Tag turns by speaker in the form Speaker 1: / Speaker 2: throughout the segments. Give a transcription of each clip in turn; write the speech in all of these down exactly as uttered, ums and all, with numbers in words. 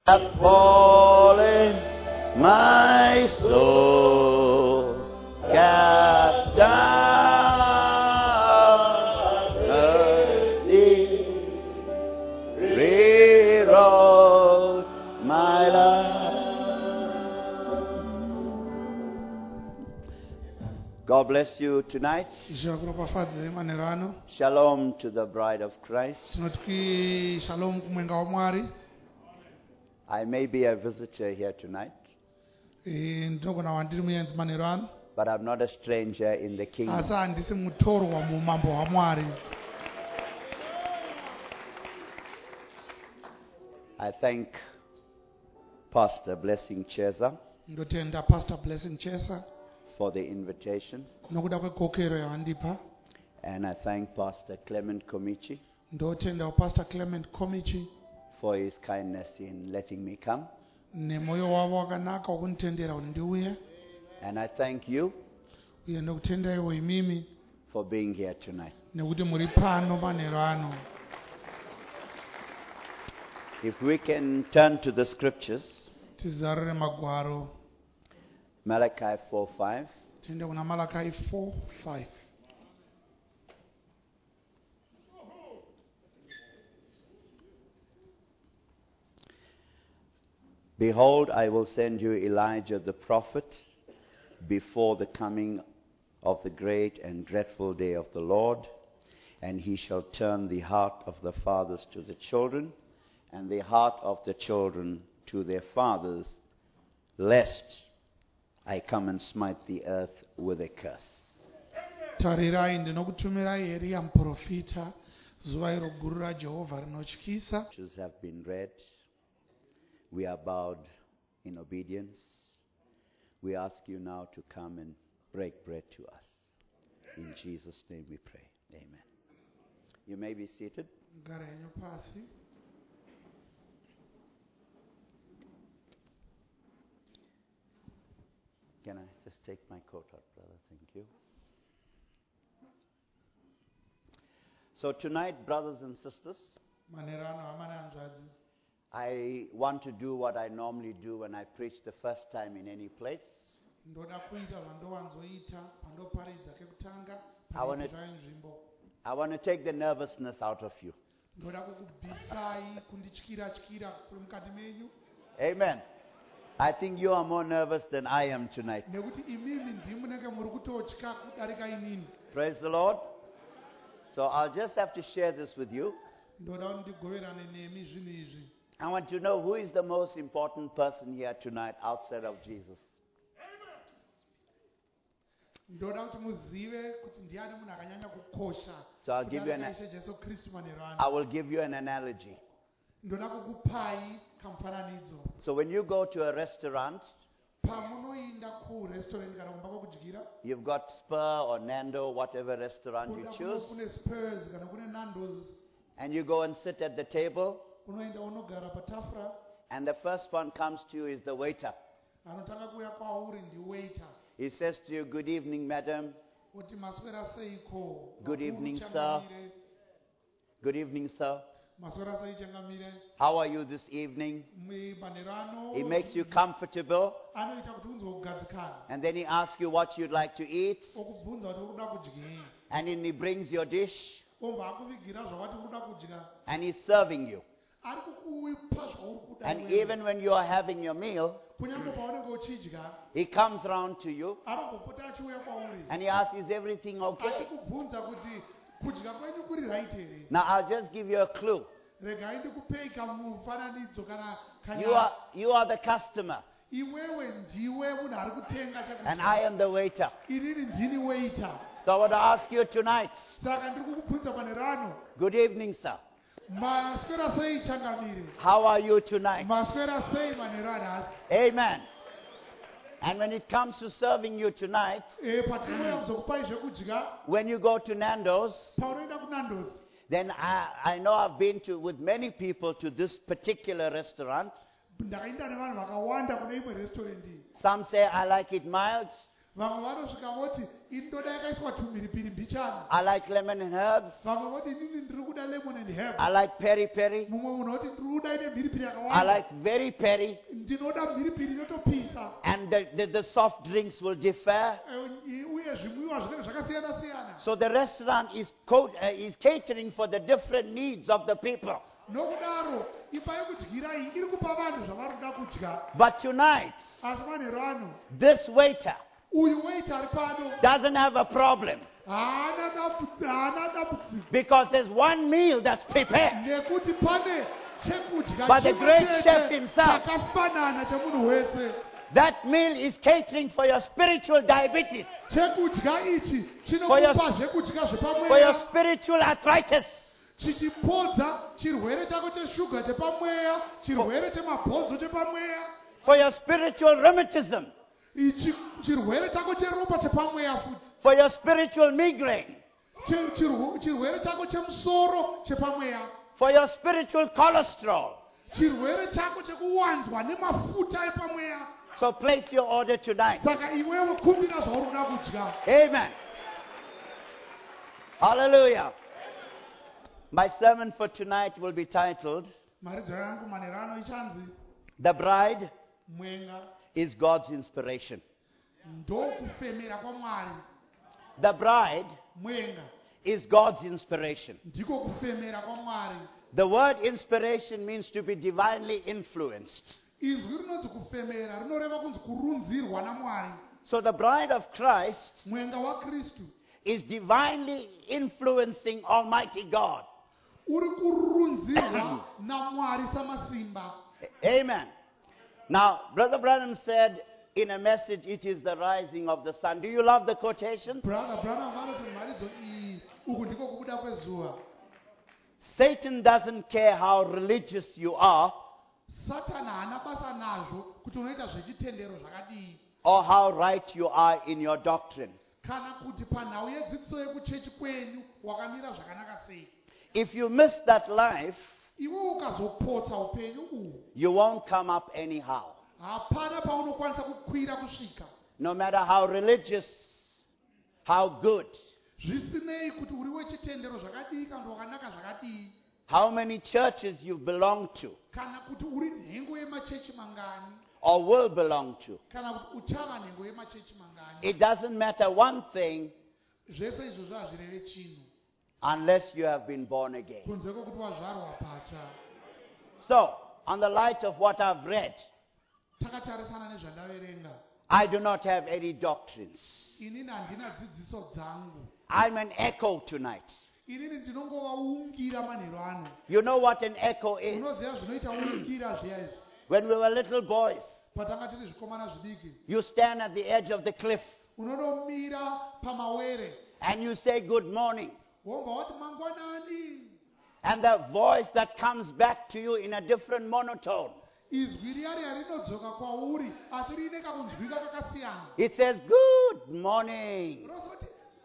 Speaker 1: have fallen, my soul cast down, mercy rewrote my life. God bless you tonight. Shalom to the bride of Christ. I may be a visitor here tonight, but I'm not a stranger in the kingdom. I thank Pastor Blessing Chesa for the invitation, and I thank Pastor Clement Komichi
Speaker 2: Pastor Clement Komichi
Speaker 1: for his kindness in letting me come. And I thank you for being here tonight. If we can turn to the scriptures, Malachi four five.
Speaker 2: Malachi four five.
Speaker 1: Behold, I will send you Elijah the prophet before the coming of the great and dreadful day of the Lord, and he shall turn the heart of the fathers to the children, and the heart of the children to their fathers, lest I come and smite the earth with a curse.
Speaker 2: Tarirai ndinokutumirai Elia muprofita zuva iro guru raJehovha rinotyisa.
Speaker 1: Scriptures have been read. We are bowed in obedience. We ask you now to come and break bread to us. In Jesus' name we pray. Amen. You may be seated. Can I just take my coat out, brother? Thank you. So tonight, brothers and sisters, I want to do what I normally do when I preach the first time in any place. I want to, I want to take the nervousness out of you. Amen. I think you are more nervous than I am tonight. Praise the Lord. So I'll just have to share this with you. I want to know who is the most important person here tonight outside of Jesus. So I'll give you an, I will give you an analogy. So when you go to a restaurant, you've got Spur or Nando, whatever restaurant you choose, and you go and sit at the table, and the first one comes to you is the waiter. He says to you, "Good evening, madam. Good evening, sir. Good evening, sir. How are you this evening?" He makes you comfortable, and then he asks you what you'd like to eat, and then he brings your dish, and he's serving you. And even when you are having your meal, he comes round to you and he asks, "Is everything okay?" Now I'll just give you a clue. You are, you are the customer, and I am the waiter. So I want to ask you tonight, good evening, sir. How are you tonight? Amen. And when it comes to serving you tonight, when you go to Nando's, then I, I know I've been to with many people to this particular restaurant. Some say I like it mild.
Speaker 2: vamwe vanosvika voti indoda yakaiswa tumhiripiri mbichana,
Speaker 1: I like lemon and herbs.
Speaker 2: vamwe voti inini ndiri kuda lemon and herb,
Speaker 1: I like peri peri.
Speaker 2: mumwe munhu oti ndiri kuda ine mhiripiri
Speaker 1: I
Speaker 2: yakawanda,
Speaker 1: like very peri.
Speaker 2: ndinoda mhiripiri inotopisa.
Speaker 1: And the, the, the soft drinks will differ.
Speaker 2: Eh, uye zvimwiwa zvinenge zvakasiyana siyana.
Speaker 1: So the restaurant is, co- uh, is catering for the different needs of the people.
Speaker 2: Nokudaro imba yekudyira iyi iri kupa vanhu zvavari kuda kudya.
Speaker 1: But tonight,
Speaker 2: Asi manheru ano
Speaker 1: this waiter
Speaker 2: uyu waiter ari pano
Speaker 1: doesn't have a problem
Speaker 2: haana dambu- haana dambudziko,
Speaker 1: because there's one meal that's prepared.
Speaker 2: nekuti pane chekudya
Speaker 1: By the
Speaker 2: chimwe
Speaker 1: great
Speaker 2: chete
Speaker 1: chef himself.
Speaker 2: chakafanana chemunhu wese.
Speaker 1: That meal is catering for your spiritual diabetes,
Speaker 2: Chekudya ichi
Speaker 1: For your-
Speaker 2: chinokupa zvekudya
Speaker 1: for your
Speaker 2: zvepamweya,
Speaker 1: spiritual arthritis,
Speaker 2: chichipodza chirwere chako cheshuga chepamweya, chirwere chemabhonzo chepamweya,
Speaker 1: for your spiritual rheumatism,
Speaker 2: ichi chirwere chako cheropa chepamweya futi,
Speaker 1: for your spiritual migraine,
Speaker 2: Chi- chirwu- chirwere chako chemusoro chepamweya,
Speaker 1: for your spiritual cholesterol.
Speaker 2: chirwere chako chekuwanzwa nemafuta epamweya.
Speaker 1: So place your order tonight.
Speaker 2: Saka iwewe kumbira zvauri kuda kudya.
Speaker 1: Amen. Hallelujah. My sermon for tonight will be titled,
Speaker 2: Maridzo yangu manherano ichanzi
Speaker 1: The Bride
Speaker 2: mwenga
Speaker 1: is God's Inspiration.
Speaker 2: ndokufemera kwaMwari.
Speaker 1: The bride
Speaker 2: Mwenga
Speaker 1: is God's inspiration.
Speaker 2: ndiko kufemera kwaMwari.
Speaker 1: The word inspiration means to be divinely influenced.
Speaker 2: Inzwi rinonzi kufemera rinoreva kunzi kurunzirwa naMwari.
Speaker 1: So the bride of Christ
Speaker 2: Mwenga waKristu
Speaker 1: is divinely influencing Almighty God.
Speaker 2: uri kurunzirwa naMwari samasimba.
Speaker 1: Amen. Now, Brother Branham said in a message, it is the rising of the sun. Do you love the quotation?
Speaker 2: Brother Branham vanoti mharidzo iyi uku ndiko kubuda kwezuva.
Speaker 1: Satan doesn't care how religious you are
Speaker 2: Satani haana basa nazvo kuti unoita zvechitendero zvakadii
Speaker 1: or how right you are in your doctrine.
Speaker 2: kana kuti panhau yedzidziso yekuchechi kwenyu wakamira zvakanaka sei.
Speaker 1: If you miss that life,
Speaker 2: Iwe ukazopotsa upenyu uhu
Speaker 1: you won't come up anyhow.
Speaker 2: hapana paunokwanisa kukwira kusvika.
Speaker 1: No matter how religious, how good,
Speaker 2: Zvisinei kuti uri wechitendero zvakadii kana kuti wakanaka zvakadii,
Speaker 1: how many churches you belong to
Speaker 2: kana kuti uri nhengo yemachechi mangani,
Speaker 1: or will belong to.
Speaker 2: kana kuti uchava nhengo yemachechi mangani,
Speaker 1: It doesn't matter one thing
Speaker 2: zvese izvozvo hazvireve chinhu
Speaker 1: unless you have been born again.
Speaker 2: kunze kwokuti wazvarwa patsva.
Speaker 1: So, on the light of what I've read,
Speaker 2: Takatarisana nezvandaverenga,
Speaker 1: I do not have any doctrines.
Speaker 2: inini handina dzidziso dzangu,
Speaker 1: I'm an echo tonight.
Speaker 2: inini ndinongovaungira manheru ano.
Speaker 1: You know what an echo is?
Speaker 2: Unoziva zvinoita ungira zviya izvi.
Speaker 1: When we were little boys,
Speaker 2: Patanga tiri zvikomana zvidiki,
Speaker 1: you stand at the edge of the cliff
Speaker 2: unodomira pamawere
Speaker 1: and you say good morning.
Speaker 2: wobva wati mangwanani.
Speaker 1: And the voice that comes back to you in a different monotone,
Speaker 2: Izwi riya riya rinodzoka kwauri asi riine kakunzwika kakasiyana.
Speaker 1: it says good morning.
Speaker 2: Rinozoti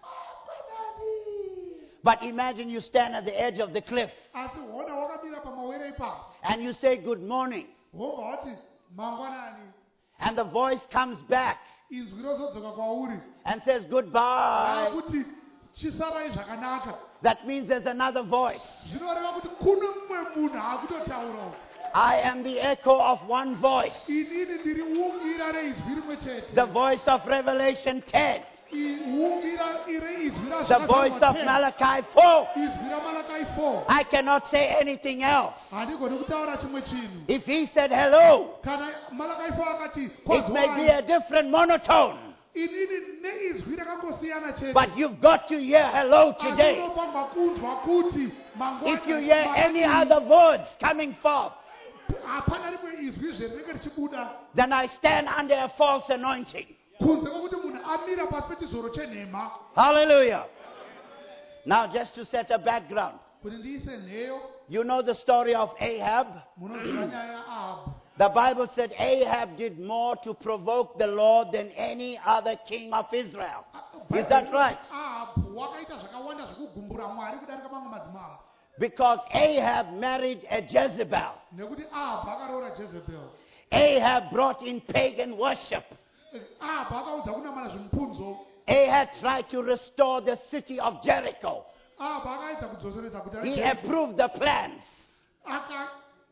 Speaker 2: mangwanani.
Speaker 1: But imagine you stand at the edge of the cliff
Speaker 2: Asi wona wakamira pamawere ipapo
Speaker 1: and you say good morning.
Speaker 2: wobva wati mangwanani.
Speaker 1: And the voice comes back
Speaker 2: Izwi rozodzoka kwauri
Speaker 1: and says goodbye.
Speaker 2: kuti chisarai zvakanaka.
Speaker 1: That means there's another voice.
Speaker 2: Zvinoreva kuti kuno mumwe munhu akutotaura uku.
Speaker 1: I am the echo of one voice.
Speaker 2: Inini ndiri ungira reizwi rimwe chete.
Speaker 1: The voice of Revelation ten.
Speaker 2: I- ungira ire izwi
Speaker 1: The voice of Malachi four.
Speaker 2: Izwi raMalakai four.
Speaker 1: I cannot say anything else.
Speaker 2: Handigoni kutaura chimwe chinhu.
Speaker 1: If he said hello,
Speaker 2: Kana Malakai four akati
Speaker 1: it may be
Speaker 2: kwazwai.
Speaker 1: a different monotone.
Speaker 2: Inini neizwi rakangosiyana chete.
Speaker 1: But you've got to hear hello
Speaker 2: Asi
Speaker 1: today.
Speaker 2: unofamba kunzwa kuti mangwana-
Speaker 1: If you hear any
Speaker 2: mangwanani.
Speaker 1: other words coming forth,
Speaker 2: Hapana rimwe izwi zvarinenge richibuda
Speaker 1: then I stand under a false anointing.
Speaker 2: kunze kwokuti munhu amira pasi pechizoro chenhema.
Speaker 1: Hallelujah. Now, just to set a background,
Speaker 2: Kuti ndiise nheyo,
Speaker 1: you know the story of Ahab.
Speaker 2: munoziva nyaya yaAhabhu.
Speaker 1: The Bible said Ahab did more to provoke the Lord than any other king of Israel. Is that right?
Speaker 2: Ahabhu wakaita zvakawanda zvekugumbura Mwari kudarika mamwe madzimambo.
Speaker 1: Because Ahab married a Jezebel.
Speaker 2: Nekuti Ahabhu akaroora Jezebel.
Speaker 1: Ahab brought in pagan worship.
Speaker 2: abva akaudza kunamata zvimpunzo.
Speaker 1: Ahab tried to restore the city of Jericho.
Speaker 2: Abva akaedza kudzoseredza guta
Speaker 1: He
Speaker 2: reJeriko.
Speaker 1: approved the plans.
Speaker 2: Aka-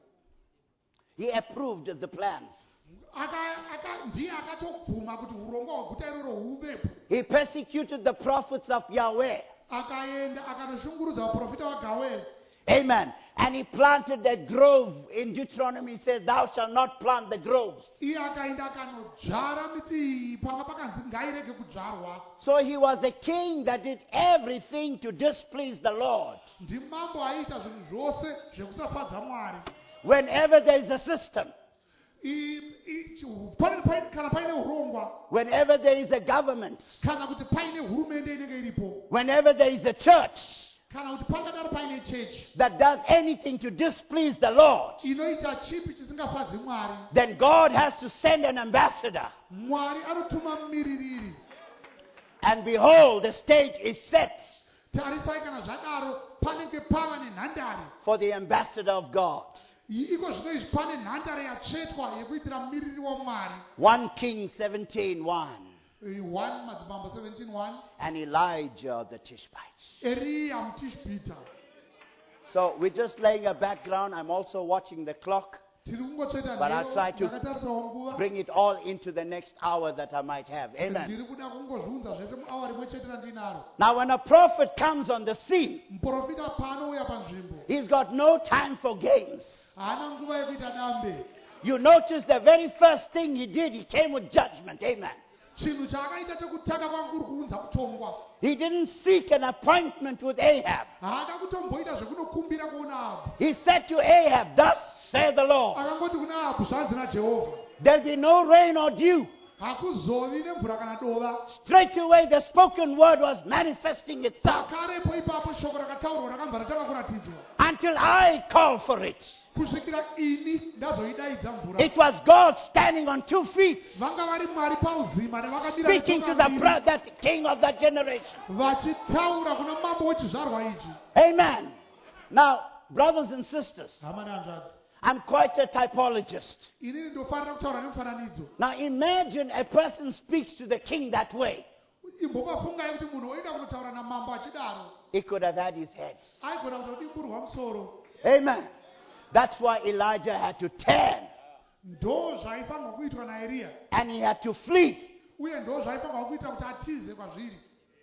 Speaker 1: He approved the plans.
Speaker 2: aka- aka- ndiye akatobvuma kuti urongwa hweguta iroro huvepo.
Speaker 1: He persecuted the prophets of Yahweh.
Speaker 2: Akaenda akanoshungurudza vaprofita vaGaweri.
Speaker 1: Amen. And he planted a grove. In Deuteronomy, it says, thou shalt not plant the groves.
Speaker 2: Iye akaenda akanodzvara miti iyi panga pakanzi ngairege kudzvarwa.
Speaker 1: So he was a king that did everything to displease the Lord.
Speaker 2: Ndimambo aiita zvinhu zvose zvekusafadza Mwari.
Speaker 1: Whenever there is a system,
Speaker 2: I- i- pane- pane- kana paine urongwa,
Speaker 1: whenever there is a government,
Speaker 2: kana kuti paine hurumende inenge iripo,
Speaker 1: whenever there is a church
Speaker 2: kana kuti pangadaro paine chechi
Speaker 1: that does anything to displease the Lord,
Speaker 2: inoita chipi chisingafadzi Mwari,
Speaker 1: then God has to send an ambassador.
Speaker 2: Mwari anotuma mumiririri.
Speaker 1: And behold, the stage is set
Speaker 2: Tarisai kana zvadaro panenge pava nenhandare.
Speaker 1: for the ambassador of God.
Speaker 2: Iko zvino izvi pane nhandare yatsvetwa yekuitira mumiriri waMwari.
Speaker 1: First Kings seventeen one.
Speaker 2: one Madzimambo seventeen one.
Speaker 1: And Elijah the Tishbite.
Speaker 2: Eria muTishbita.
Speaker 1: So we're just laying a background. I'm also watching the clock.
Speaker 2: Tiri kungotsveta
Speaker 1: But I'll
Speaker 2: nheyo,
Speaker 1: try to
Speaker 2: ndakatarisawo nguva.
Speaker 1: Bring it all into the next hour that I might have. Amen.
Speaker 2: Ndiri kuda kungozviunza zvese muawa rimwe chete randinaro.
Speaker 1: Now when a prophet comes on the scene,
Speaker 2: Muprofita paanouya panzvimbo
Speaker 1: he's got no time for games.
Speaker 2: haana nguva yekuita dambe.
Speaker 1: You notice the very first thing he did, he came with judgment. Amen.
Speaker 2: Chinhu chaakaita chekutanga kwanguri kuunza kutongwa.
Speaker 1: He didn't seek an appointment with Ahab.
Speaker 2: Haada kutomboita zvekunokumbira kuona Ahabhu.
Speaker 1: He said to Ahab, thus saith the Lord,
Speaker 2: Akangoti kuna Ahabhu, zvanzi naJehovha,
Speaker 1: there'll be no rain or dew.
Speaker 2: hakuzovi nemvura kana dova.
Speaker 1: Straight away the spoken word was manifesting itself
Speaker 2: Pakarepo ipapo shoko rakataurwa rakabva ratanga kuratidzwa.
Speaker 1: until I called for it.
Speaker 2: Kusvikira ini ndazoidaidza mvura.
Speaker 1: It was God standing on two feet,
Speaker 2: Vanga vari Mwari pauzima nevakadira
Speaker 1: speaking to the bro- that king of that generation.
Speaker 2: vachitaura kuna mambo wechizvarwa ichi.
Speaker 1: Amen. Now, brothers and sisters,
Speaker 2: Hama nehanzvadzi,
Speaker 1: I'm quite a typologist.
Speaker 2: inini ndofanira kutaura nemufananidzo.
Speaker 1: Now imagine a person speaks to the king that way.
Speaker 2: Imbopafungai kuti munhu oida kunotaura namambo achidaro,
Speaker 1: He could have had his head.
Speaker 2: aigona kutodimburwa musoro.
Speaker 1: Amen. That's why Elijah had to turn
Speaker 2: Ndo zvaifanirwa kuitwa naEria,
Speaker 1: and he had to flee.
Speaker 2: uye ndo zvaifanirwa kuitira kuti atize kwazviri.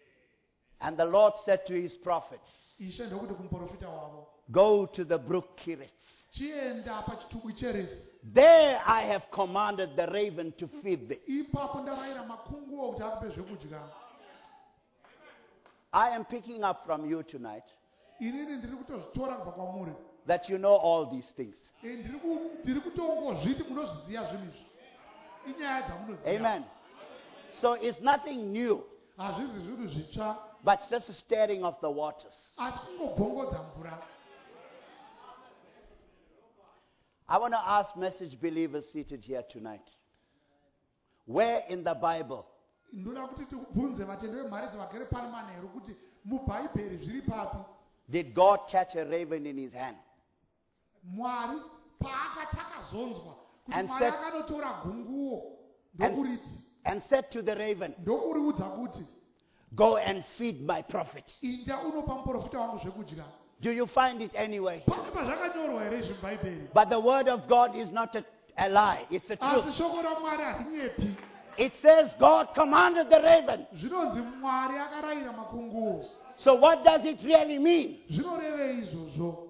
Speaker 1: And the Lord said to his prophets,
Speaker 2: Ishe ndokuti kumuprofita wavo,
Speaker 1: go to the brook Kirith.
Speaker 2: chienda pachitubu cherefu.
Speaker 1: There I have commanded the raven to feed thee.
Speaker 2: Ipapo ndarayira makunguwo kuti akupe zvekudya.
Speaker 1: I am picking up from you tonight
Speaker 2: Inini ndiri kutozvitora kubva kwamuri.
Speaker 1: that you know all these things.
Speaker 2: Eh, ndiri ku- ndiri kutongozviti munozviziva zvinhu izvi. Inyaya dzamunoziva.
Speaker 1: Amen. So it's nothing new,
Speaker 2: Hazvisi zvinhu zvitsva,
Speaker 1: but it's just a stirring of the waters.
Speaker 2: asi kungobvongodza mvura.
Speaker 1: I want to ask message believers seated here tonight. Where in the Bible
Speaker 2: Ndoda kuti tibvunze vatende vemhare dzavagere pano manheru kuti mubhaibheri zviri papi
Speaker 1: did God catch a raven in his hand?
Speaker 2: Mwari paakatakazonzwa kuti
Speaker 1: And
Speaker 2: Mwari
Speaker 1: said-
Speaker 2: akanotora gunguo
Speaker 1: And,
Speaker 2: ndokuriti
Speaker 1: and said to the raven,
Speaker 2: ndokuriudza kuti
Speaker 1: go and feed my prophet.
Speaker 2: inda unopa muprofita wangu zvekudya.
Speaker 1: Do you find it anyway?
Speaker 2: Pane pazvakanyorwa here izvi mubhaibheri,
Speaker 1: But the word of God is not a, a lie, it's a
Speaker 2: asi
Speaker 1: truth.
Speaker 2: shoko raMwari harinyepi.
Speaker 1: It says God commanded the raven.
Speaker 2: Zvinonzi Mwari akarayira makunguo.
Speaker 1: So what does it really mean?
Speaker 2: Zvinorevei izvozvo?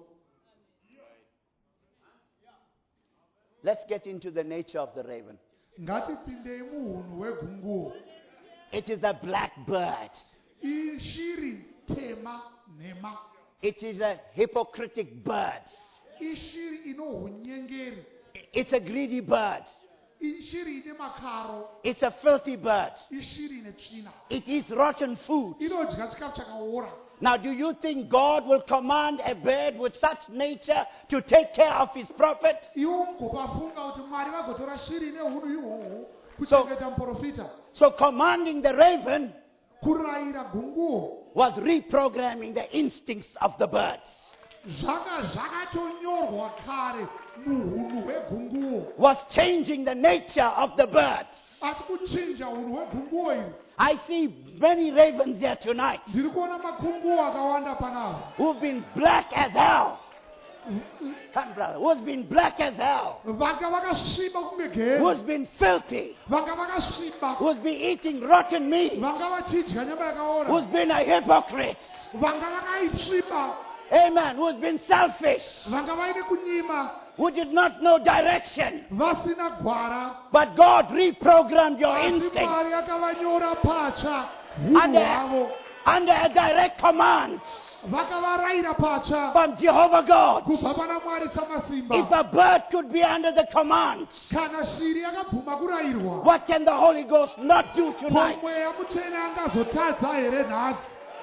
Speaker 1: Let's get into the nature of the raven.
Speaker 2: Ngatipindei muhunhu hwegunguo.
Speaker 1: It is a black bird.
Speaker 2: Ishiri tema nhema.
Speaker 1: It is a hypocritic bird.
Speaker 2: Ishiri ino hunyengeri.
Speaker 1: It's a greedy bird.
Speaker 2: Ishiri ine makaro.
Speaker 1: It's a filthy bird.
Speaker 2: Ishiri ine tsvina.
Speaker 1: It eats rotten food.
Speaker 2: Inodya chikafu chakaora.
Speaker 1: Now, do you think God will command a bird with such nature to take care of his prophet?
Speaker 2: Iwo mugopafunga kuti Mwari vagotora shiri nehunu ihwohwo
Speaker 1: So-
Speaker 2: kuchengeta muprofita.
Speaker 1: So commanding the raven
Speaker 2: Kurayira gunguo
Speaker 1: was reprogramming the instincts of the birds.
Speaker 2: zvanga zvakatonyorwa kare muhunu hwegunguo
Speaker 1: was changing the nature of the birds.
Speaker 2: ati kuchinja hunhu hwegunguo iri.
Speaker 1: I see many ravens here tonight
Speaker 2: Ndiri kuona makunguo akawanda panavo
Speaker 1: who've been black as hell. Come, brother. Who's been black as hell.
Speaker 2: vanga vakasviba kunge gere,
Speaker 1: Who's been filthy.
Speaker 2: vanga vakasviba,
Speaker 1: Who's been eating rotten meat.
Speaker 2: vanga vachidya nyama yakaora,
Speaker 1: Who's been a hypocrite.
Speaker 2: vanga vakaisviba,
Speaker 1: Amen. Who's been selfish.
Speaker 2: vanga vaine kunyima,
Speaker 1: Who did not know direction.
Speaker 2: vasina gwara,
Speaker 1: But God reprogrammed your
Speaker 2: asi
Speaker 1: instinct
Speaker 2: Mwari akavanyora patsva hunhu
Speaker 1: under,
Speaker 2: hwavo,
Speaker 1: under a direct command
Speaker 2: vakavarayira patsva
Speaker 1: from Jehovah God.
Speaker 2: kubva pana Mwari
Speaker 1: If
Speaker 2: samasimba.
Speaker 1: a bird could be under the command,
Speaker 2: Kana shiri yakabvuma kurayirwa,
Speaker 1: what can the Holy Ghost not do tonight?
Speaker 2: ko mweya mutsvene angazotadza here nhasi?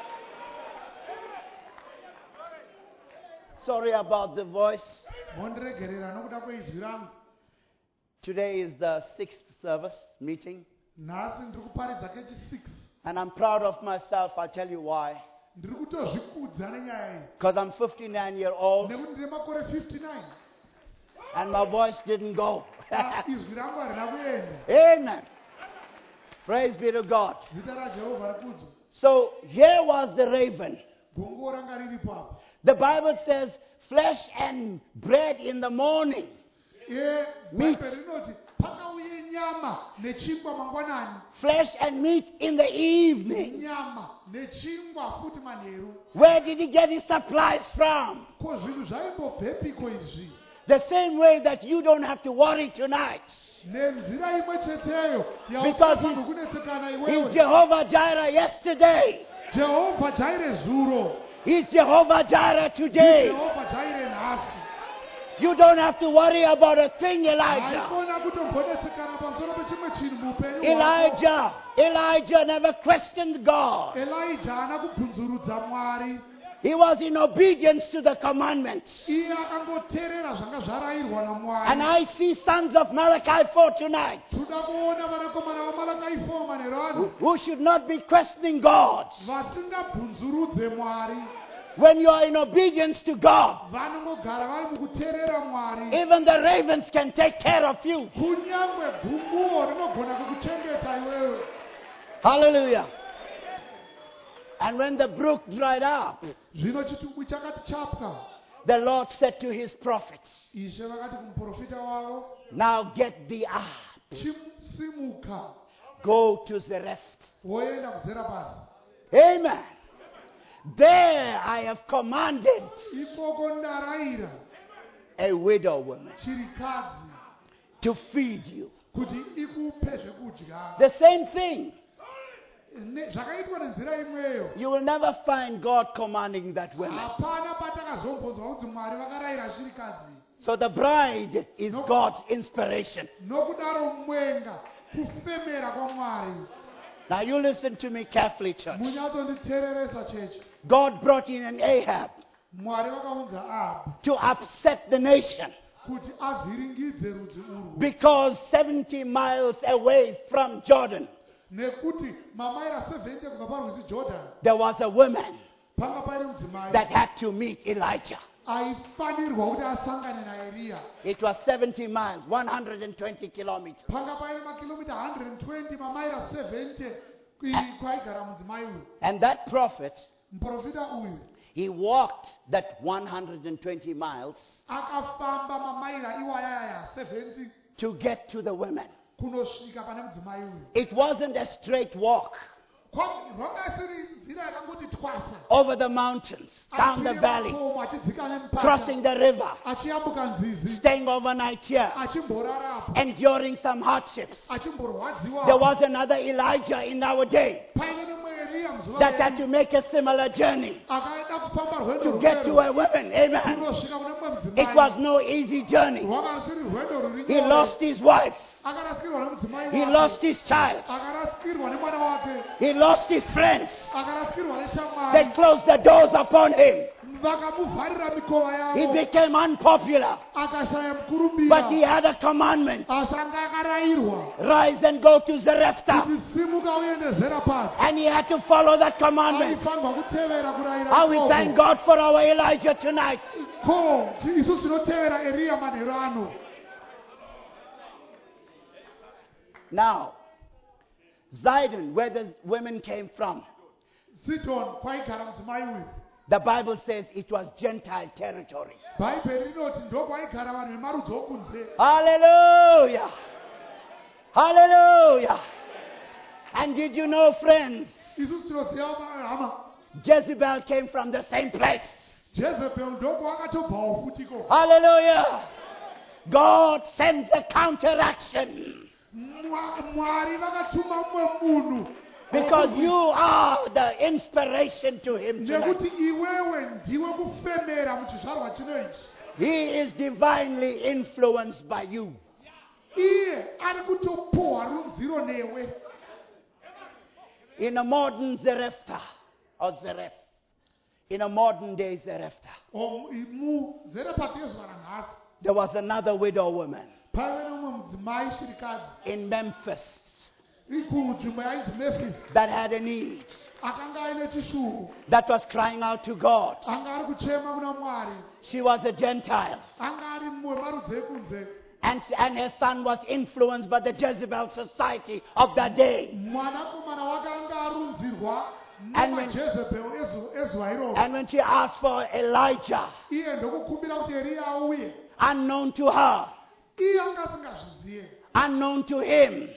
Speaker 1: Sorry about the voice.
Speaker 2: Mondiregerera nokuda kweizwi rangu.
Speaker 1: Today is the sixth service meeting,
Speaker 2: Nhasi ndiri kuparidza kechi six.
Speaker 1: and I'm proud of myself. I'll tell you why.
Speaker 2: Ndiri kutozvikudza nenyaya iyi
Speaker 1: Because I'm fifty-nine year old
Speaker 2: nekuti ndine makore fifty-nine.
Speaker 1: and my voice didn't go.
Speaker 2: Ah, izwi rangu harina kuenda.
Speaker 1: Amen. Praise be to God.
Speaker 2: Zita raJehovha rikudzwa.
Speaker 1: So here was the raven.
Speaker 2: Gunguo ranga riripo apa.
Speaker 1: The Bible says flesh and bread in the morning.
Speaker 2: Eh,
Speaker 1: Meat.
Speaker 2: Bhaibheri rinoti pakauye nyama nechingwa mangwanani,
Speaker 1: Flesh and meat in the evening.
Speaker 2: nyama nechingwa futi manheru.
Speaker 1: Where did he get his supplies from?
Speaker 2: Ko zvinhu zvaimbobvepiko izvi?
Speaker 1: The same way that you don't have to worry tonight.
Speaker 2: Nenzira imwe cheteyo
Speaker 1: Because
Speaker 2: yaufanirwa
Speaker 1: he's-
Speaker 2: kunetsekana
Speaker 1: He's
Speaker 2: iwewe.
Speaker 1: Jehovah Jireh yesterday.
Speaker 2: Jehovha Jaire zuro,
Speaker 1: He's Jehovah Jireh today.
Speaker 2: Jehovha Jaire nhasi.
Speaker 1: You don't have to worry about a thing, Elijah.
Speaker 2: Haikona kutombonetsekana pamusoro pechimwe chinhu muupenyu hwako.
Speaker 1: Elijah, Elijah never questioned God.
Speaker 2: Elijah haana kubvunzurudza Mwari.
Speaker 1: He was in obedience to the commandments.
Speaker 2: Iye akangoteerera zvanga zvarayirwa
Speaker 1: And
Speaker 2: naMwari.
Speaker 1: I see sons of Malachi four tonight
Speaker 2: Toda kuona vanakomana vaMalakai four manheru ano
Speaker 1: who should not be questioning God.
Speaker 2: vasingabvunzurudze Mwari.
Speaker 1: When you are in obedience to God,
Speaker 2: Vanongogara vari mukuteerera Mwari.
Speaker 1: even the ravens can take care of you.
Speaker 2: Kunyangwe gunguo rinogona kukuchengeta iwewe.
Speaker 1: Hallelujah. And when the brook dried up,
Speaker 2: Zvino chitumbu chakati chapwa,
Speaker 1: the Lord said to his prophets,
Speaker 2: Ishe vakati kumuprofita wavo,
Speaker 1: now get thee up,
Speaker 2: chisimuka
Speaker 1: go to Zarephath.
Speaker 2: woenda kuZerapasi.
Speaker 1: Amen. There I have commanded
Speaker 2: Ikoko ndarayira
Speaker 1: a widow woman
Speaker 2: chirikadzi
Speaker 1: to feed you.
Speaker 2: kuti ikupe zvekudya.
Speaker 1: The same thing.
Speaker 2: Ne- Zvakaitwa nenzira imweyo.
Speaker 1: You will never find God commanding that woman.
Speaker 2: Hapana patakazombonzwa kuti Mwari vakarayira chirikadzi.
Speaker 1: So the bride is God's inspiration.
Speaker 2: Nokudaro mwenga kufemera kwaMwari.
Speaker 1: Now you listen to me carefully, church.
Speaker 2: Munyatsonditeereresa chechi.
Speaker 1: God brought in an Ahab
Speaker 2: Mwari vakaunza Ahabhu
Speaker 1: to upset the nation
Speaker 2: kuti avhiringidze rudzi urwu.
Speaker 1: because seventy miles away from Jordan,
Speaker 2: Nekuti mamaira seventy kubva parwizi Jordan
Speaker 1: there was a woman
Speaker 2: panga paine mudzimai
Speaker 1: that had to meet Elijah.
Speaker 2: aifanirwa kuti asangane naEriya.
Speaker 1: It was seventy miles, one hundred twenty kilometers.
Speaker 2: Panga paine makilomita one hundred twenty mamaira seventy i- kwaigara mudzimai uyu.
Speaker 1: And that prophet,
Speaker 2: Muprofita uyu
Speaker 1: he walked that one hundred twenty miles
Speaker 2: akafamba mamaira iwayaya seventy
Speaker 1: to get to the women.
Speaker 2: kunosvika pane mudzimai uyu.
Speaker 1: It wasn't a straight walk
Speaker 2: Kwa- Rwakasiri nzira yakangoti twasa.
Speaker 1: over the mountains, down the
Speaker 2: Akwire
Speaker 1: valley,
Speaker 2: makomo, achidzika nemupata,
Speaker 1: crossing the river,
Speaker 2: achiyambuka nzizi,
Speaker 1: staying overnight here,
Speaker 2: achimborarapo,
Speaker 1: enduring some hardships.
Speaker 2: achimborwadziwa.
Speaker 1: There was another Elijah in our day
Speaker 2: Paine nemwe Eriya muzuva
Speaker 1: that had
Speaker 2: redu,
Speaker 1: to make a similar journey
Speaker 2: akaenda kufamba rwendo
Speaker 1: to get to
Speaker 2: rwero,
Speaker 1: a woman. Amen.
Speaker 2: kunosvika kune mumwe
Speaker 1: It was
Speaker 2: mudzimai.
Speaker 1: no easy journey.
Speaker 2: Rwakasiri rwendo rwuri
Speaker 1: He
Speaker 2: nyore.
Speaker 1: lost his wife.
Speaker 2: Akarasikirwa nemudzimai
Speaker 1: He
Speaker 2: wake.
Speaker 1: lost his child.
Speaker 2: Akarasikirwa nemwana wake.
Speaker 1: He lost his friends.
Speaker 2: Akarasikirwa
Speaker 1: They
Speaker 2: neshamwari.
Speaker 1: closed the doors upon him.
Speaker 2: vakamuvharira mikova
Speaker 1: He
Speaker 2: yavo
Speaker 1: became unpopular.
Speaker 2: akashaya
Speaker 1: But
Speaker 2: mukurumbira
Speaker 1: he had a commandment.
Speaker 2: asi anga akarayirwa
Speaker 1: Rise and go to Zarephath.
Speaker 2: kuti simuka uende Zarephath.
Speaker 1: And he had to follow that commandment.
Speaker 2: aifanirwa kutevera kurayira
Speaker 1: How we
Speaker 2: ikoko.
Speaker 1: thank God for our Elijah tonight.
Speaker 2: ko ti- isu tinotevera Eriya manheru ano.
Speaker 1: Now, Zidon, where the women came from,
Speaker 2: Sidon kwaigara mudzimai uyu.
Speaker 1: the Bible says it was Gentile territory.
Speaker 2: bhaibheri rinoti ndokwaigara vanhu vemarudzi okunze.
Speaker 1: Hallelujah. Hallelujah. And did you know, friends,
Speaker 2: isu tinoziva hama
Speaker 1: Jezebel came from the same place.
Speaker 2: Jezebel ndokwakatobvawo futiko.
Speaker 1: Hallelujah. God sends a counteraction.
Speaker 2: Mwa- mwari vakatuma mumwe munhu
Speaker 1: Because you are the inspiration to him tonight.
Speaker 2: nekuti iwewe ndiwe kufemera muchizvarwa chino ichi.
Speaker 1: He is divinely influenced by you.
Speaker 2: iye ari kutopohwa runziro newe.
Speaker 1: In a modern Zarephath, or Zareph, in a modern day Zarephath,
Speaker 2: O- i- muZarephath yezuva ranhasi
Speaker 1: there was another widow woman
Speaker 2: paive nomumwe mudzimai shirikadzi
Speaker 1: in Memphis
Speaker 2: kunzvimbo yainzi Memphis
Speaker 1: that had a need,
Speaker 2: akanga aine chishuru
Speaker 1: that was crying out to God.
Speaker 2: anga ari kuchema kuna mwari
Speaker 1: She was a Gentile,
Speaker 2: anga ari mumwe marudzi ekunze
Speaker 1: and, and her son was influenced by the Jezebel society of that day.
Speaker 2: mwanakomana wake anga arunzirwa
Speaker 1: And when-
Speaker 2: namajezebhel ezuva iroro.
Speaker 1: And when she asked for Elijah,
Speaker 2: iye ndokukumbira kuti Eriya auye
Speaker 1: unknown to her,
Speaker 2: iye anga asingazvizive
Speaker 1: unknown to him,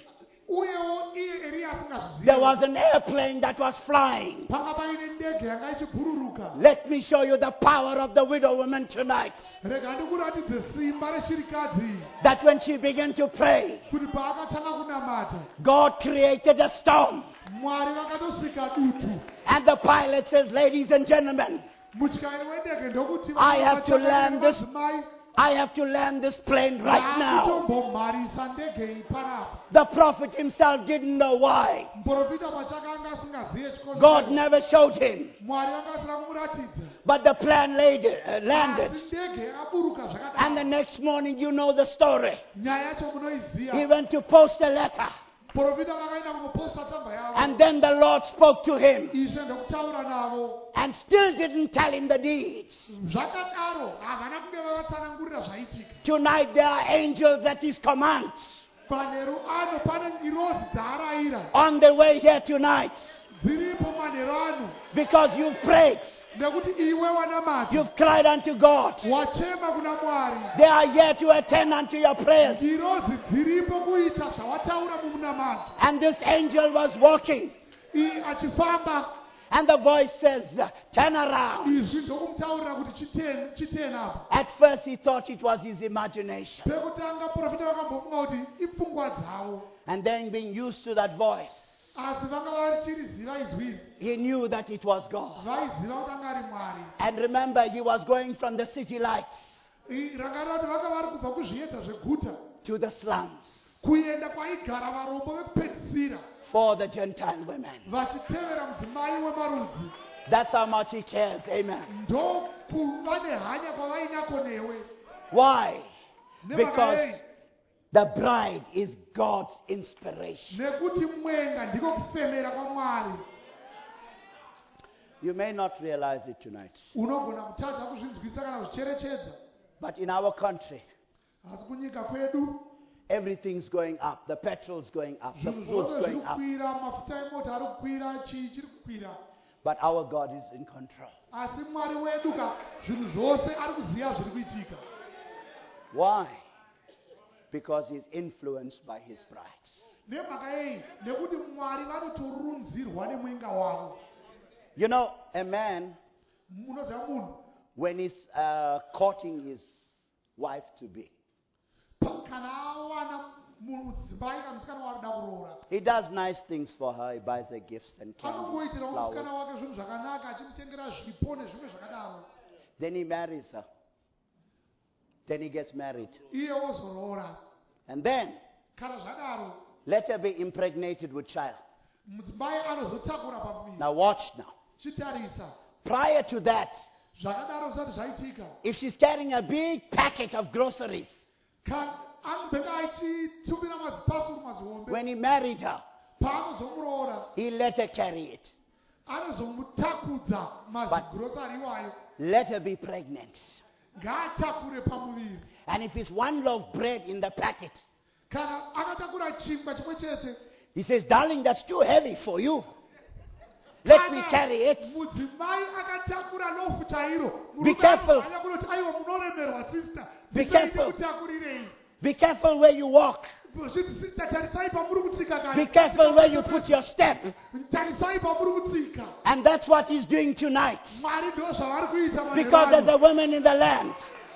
Speaker 2: uyewo iye Eriya
Speaker 1: there
Speaker 2: asingazvizive
Speaker 1: was an airplane that was flying.
Speaker 2: panga paine ndege yanga ichibhururuka.
Speaker 1: Let me show you the power of the widow woman tonight.
Speaker 2: rega ndikuratidze simba reshirikadzi
Speaker 1: That when she began to pray,
Speaker 2: kuti paakatanga kunamata
Speaker 1: God created a storm.
Speaker 2: mwari vakatosika dutu.
Speaker 1: And the pilot says, ladies and gentlemen,
Speaker 2: mutyairi wendege ndokuti
Speaker 1: I have to land this-
Speaker 2: madzimai
Speaker 1: I have to land this plane right now.
Speaker 2: akutombomharisa ndege iyi panapa.
Speaker 1: The prophet himself didn't know why.
Speaker 2: muprofita pachake anga asingazive
Speaker 1: God
Speaker 2: chikonzero.
Speaker 1: never showed him.
Speaker 2: mwari vakasira kumuratidza.
Speaker 1: But the plane laid, uh, landed.
Speaker 2: asi ndege yakaburuka
Speaker 1: And the
Speaker 2: zvakadaro.
Speaker 1: next morning, you know the story.
Speaker 2: nyaya yacho
Speaker 1: He
Speaker 2: munoiziva.
Speaker 1: went to post a letter.
Speaker 2: muprofita vakaenda kumuposta tsamba yavo.
Speaker 1: And then the Lord spoke to him
Speaker 2: ishe ndokutaura navo.
Speaker 1: and still didn't tell him the deeds.
Speaker 2: zvakadaro havana kunge vavatsanangurira zvaitika.
Speaker 1: Tonight, there are angels at his command
Speaker 2: manheru ano pane ngirozi dzaarayira
Speaker 1: on the way here tonight.
Speaker 2: dziripo manheru ano
Speaker 1: Because you've prayed,
Speaker 2: nekuti iwe wanamata
Speaker 1: you've cried unto God.
Speaker 2: wachema kuna mwari.
Speaker 1: They are here to attend unto your prayers.
Speaker 2: ngirozi dziripo kuita zvawataura mumunamato.
Speaker 1: And this angel was walking,
Speaker 2: iyi achifamba
Speaker 1: and the voice says, turn around.
Speaker 2: izvi ndokumutaurira kuti chiteni chiteni apa.
Speaker 1: At first, he thought it was his imagination.
Speaker 2: pekutanga profita vakambofunga kuti ipfungwa dzavo.
Speaker 1: And then, being used to that voice,
Speaker 2: asi vanga vachiriziva izwi
Speaker 1: he knew that it was God.
Speaker 2: vaiziva kuti anga ari mwari.
Speaker 1: And remember, he was going from the city lights
Speaker 2: I- rangarira kuti vanga vari kubva kuzviedza zveguta
Speaker 1: to the slums
Speaker 2: kuenda kwaigara varombo vekupedzisira
Speaker 1: for the Gentile women.
Speaker 2: vachitevera mudzimai wemarudzi.
Speaker 1: That's how much he cares. Amen.
Speaker 2: ndokuva nehanya kwavainako newe.
Speaker 1: Why?
Speaker 2: Nemhaka
Speaker 1: Because
Speaker 2: yei?
Speaker 1: the bride is God's inspiration.
Speaker 2: nekuti mwenga ndiko kufemera kwamwari.
Speaker 1: You may not realize it tonight,
Speaker 2: unogona kutadza kuzvinzwisa kana kucherechedza.
Speaker 1: but in our country,
Speaker 2: asi kunyika kwedu
Speaker 1: everything's going up. The petrol's going up. The
Speaker 2: zvinhu
Speaker 1: food's
Speaker 2: zvose zviri
Speaker 1: going up.
Speaker 2: kukwira, mafuta emota ari kukwira, chii chiri kukwira.
Speaker 1: But our God is in control.
Speaker 2: asi mwari wedu ka zvinhu zvose ari kuziva zviri kuitika.
Speaker 1: Why? Because he's influenced by his bride.
Speaker 2: nemhaka yei nekuti mwari vanotorunzirwa nemwenga wavo.
Speaker 1: You know, a man,
Speaker 2: munoziva munhu
Speaker 1: when he's uh, courting his wife to be,
Speaker 2: pa- kana awana mudzimai kana musikana waanoda kuroora
Speaker 1: he does nice things for her. He buys her gifts and candy,
Speaker 2: anongoitira musikana
Speaker 1: flowers.
Speaker 2: wake zvinhu zvakanaka achimutengera zvipo nezvimwe zvakadaro.
Speaker 1: Then he marries her. Then he gets married.
Speaker 2: iye ozoroora.
Speaker 1: And then,
Speaker 2: kana zvadaro
Speaker 1: let her be impregnated with child.
Speaker 2: mudzimai anozotakura pamuviri.
Speaker 1: Now watch now.
Speaker 2: chitarisa
Speaker 1: Prior to that,
Speaker 2: zvakadaro zvisati zvaitika,
Speaker 1: if she's carrying a big packet of groceries,
Speaker 2: kana anobheka achitumbira mazipasuru mazihombe,
Speaker 1: when he married her,
Speaker 2: paanozomuroora
Speaker 1: he let her carry it.
Speaker 2: anozomutakudza mazigurosari iwayo,
Speaker 1: Let her be pregnant.
Speaker 2: ngaatakure pamuviri.
Speaker 1: And if it's one loaf bread in the packet,
Speaker 2: Kana akatakura chingwa chimwe chete,
Speaker 1: he says, darling, that's too heavy for you. Let me
Speaker 2: kana
Speaker 1: carry it.
Speaker 2: mudzimai akatakura lofu chairo,
Speaker 1: Be
Speaker 2: murume
Speaker 1: careful.
Speaker 2: anohanya kunoti aiwa munoremerwa sister,
Speaker 1: Be
Speaker 2: ndisai
Speaker 1: careful.
Speaker 2: ndikutakurirei.
Speaker 1: Be careful where you walk.
Speaker 2: Zviti sister, tarisai pamuri kutsika kana.
Speaker 1: Be careful where you put your step.
Speaker 2: Tarisai pamuri kutsika.
Speaker 1: And that's what he's doing tonight.
Speaker 2: Mwari ndo zvavari kuita
Speaker 1: Because there's
Speaker 2: manheru
Speaker 1: a woman in the land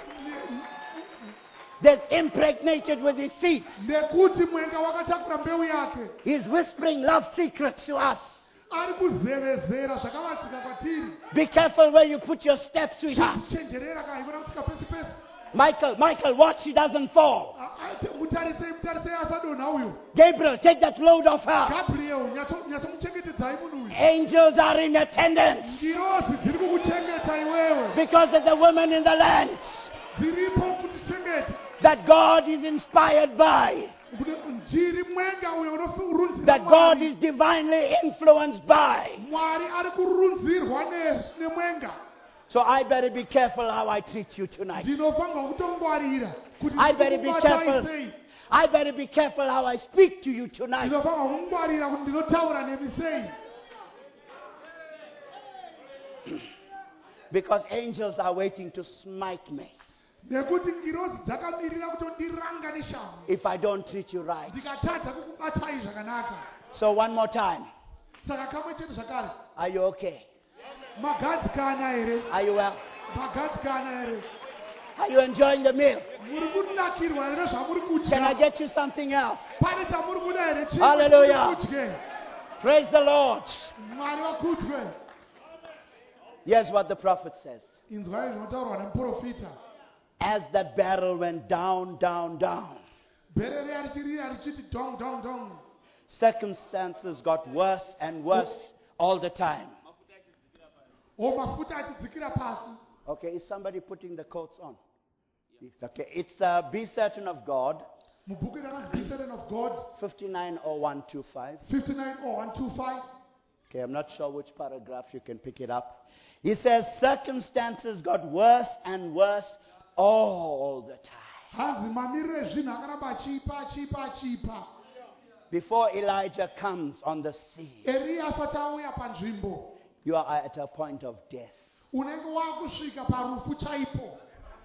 Speaker 1: that's impregnated with his seeds.
Speaker 2: nekuti mwenga wakatakura mbeu yake.
Speaker 1: He's whispering love secrets to us.
Speaker 2: Ari kuzevezera zvakavatsika kwatiri.
Speaker 1: Be careful where you put your steps, sweetheart.
Speaker 2: Chenjerera kana ivona kutsika pesi pesi.
Speaker 1: Michael, Michael, watch she doesn't fall.
Speaker 2: Mutarisei, mutarisei asadonha uyo.
Speaker 1: Gabriel, take that load off her.
Speaker 2: Gabriel, nyatsomuchengetedzai munhu uyu.
Speaker 1: Angels are in attendance.
Speaker 2: Ngirozi dziri kukuchengeta iwewe.
Speaker 1: Because there's a woman in the land
Speaker 2: Dziripo kutichengeta.
Speaker 1: that God is inspired by.
Speaker 2: Njiri mwenga uyo unofunga
Speaker 1: That God is divinely influenced by.
Speaker 2: Mwari ari kurunzirwa nemwenga.
Speaker 1: So I better be careful how I treat you tonight.
Speaker 2: Ndinofanirwa kutongwarira kuti
Speaker 1: I better be careful.
Speaker 2: ndikubata sei.
Speaker 1: I better be careful how I speak to you tonight.
Speaker 2: Ndinofanirwa kungwarira kuti ndinotaura nemi sei.
Speaker 1: Because angels are waiting to smite me
Speaker 2: Nekuti ngirozi dzakamirira kutondiranga neshamhu.
Speaker 1: if I don't treat you right.
Speaker 2: Ndikatadza kukubatai zvakanaka.
Speaker 1: So one more time.
Speaker 2: Saka kamwe chete zvakare.
Speaker 1: Are you okay?
Speaker 2: Magadzikana here.
Speaker 1: Are you well?
Speaker 2: Magadzikana here.
Speaker 1: Are you enjoying the meal?
Speaker 2: Muri kunakirwa here zvamuri
Speaker 1: Can I
Speaker 2: kudya.
Speaker 1: get you something else?
Speaker 2: Pane chamuri kuda here. Chimwe
Speaker 1: Hallelujah.
Speaker 2: chamuri kudye.
Speaker 1: Praise the Lord.
Speaker 2: Mwari wakudzwe.
Speaker 1: Here's what the prophet says.
Speaker 2: Inzwai zvinotaurwa nemuprofita.
Speaker 1: As that barrel went down, down, down,
Speaker 2: Bherere richirira richiti dong dong dong.
Speaker 1: circumstances got worse and worse all the time.
Speaker 2: O mafuta achidzikira pasi.
Speaker 1: Okay, is somebody putting the coats on? It's okay. It's uh, Be Certain of God,
Speaker 2: Mubhuku rakanzi Be Certain of God
Speaker 1: fifty-nine oh one two five.
Speaker 2: fifty-nine oh one two five.
Speaker 1: Okay, I'm not sure which paragraph you can pick it up. He says, circumstances got worse and worse all the time.
Speaker 2: Hanzi mamiriro ezvinhu akaramba achipa achipa achipa.
Speaker 1: Before Elijah comes on the scene,
Speaker 2: Eria asati auya panzvimbo.
Speaker 1: you are at a point of death.
Speaker 2: Unenge wakusvika parufu chaipo.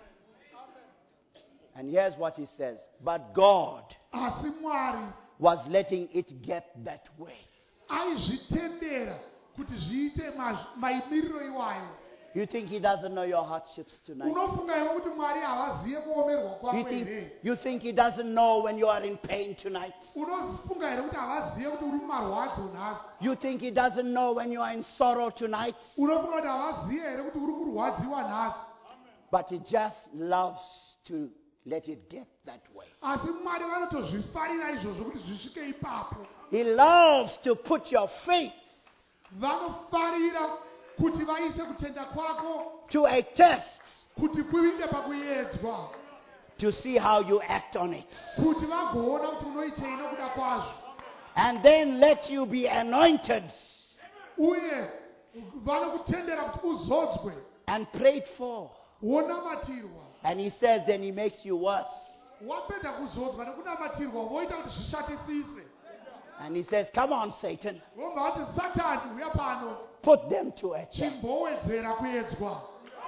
Speaker 1: And here's what he says. But God
Speaker 2: Asi Mwari
Speaker 1: was letting it get that way.
Speaker 2: aizvitendera kuti zviite maz- maimiriro iwayo.
Speaker 1: You think he doesn't know your hardships tonight?
Speaker 2: Unofunga here kuti Mwari havaziye kuomerwa
Speaker 1: You
Speaker 2: kwako
Speaker 1: think,
Speaker 2: here?
Speaker 1: you think he doesn't know when you are in pain tonight?
Speaker 2: Unofunga here kuti havaziye kuti uri mumarwadzo nhasi?
Speaker 1: You think he doesn't know when you are in sorrow tonight?
Speaker 2: Unofunga kuti havaziye here kuti uri kurwadziwa nhasi?
Speaker 1: But he just loves to let it get that way.
Speaker 2: Asi Mwari vanotozvifarira izvozvo kuti zvisvike ipapo.
Speaker 1: He loves to put your faith
Speaker 2: Vanofarira kuti vaise kutenda kwako
Speaker 1: to a test
Speaker 2: kuti kuinde pakuedzwa,
Speaker 1: to see how you act on it.
Speaker 2: kuti vagoona kuti unoitei nokuda kwazvo,
Speaker 1: And then let you be anointed
Speaker 2: uye vanokutendera kuti uzodzwe
Speaker 1: and prayed for.
Speaker 2: wonamatirwa.
Speaker 1: And he says then he makes you worse.
Speaker 2: Wapedza kuzodzwa nekunamatirwa voita kuti zvishatisise.
Speaker 1: And he says, come on, Satan,
Speaker 2: Vobva vati Satani uya pano
Speaker 1: put them to a test.
Speaker 2: chimbowedzera kuedzwa.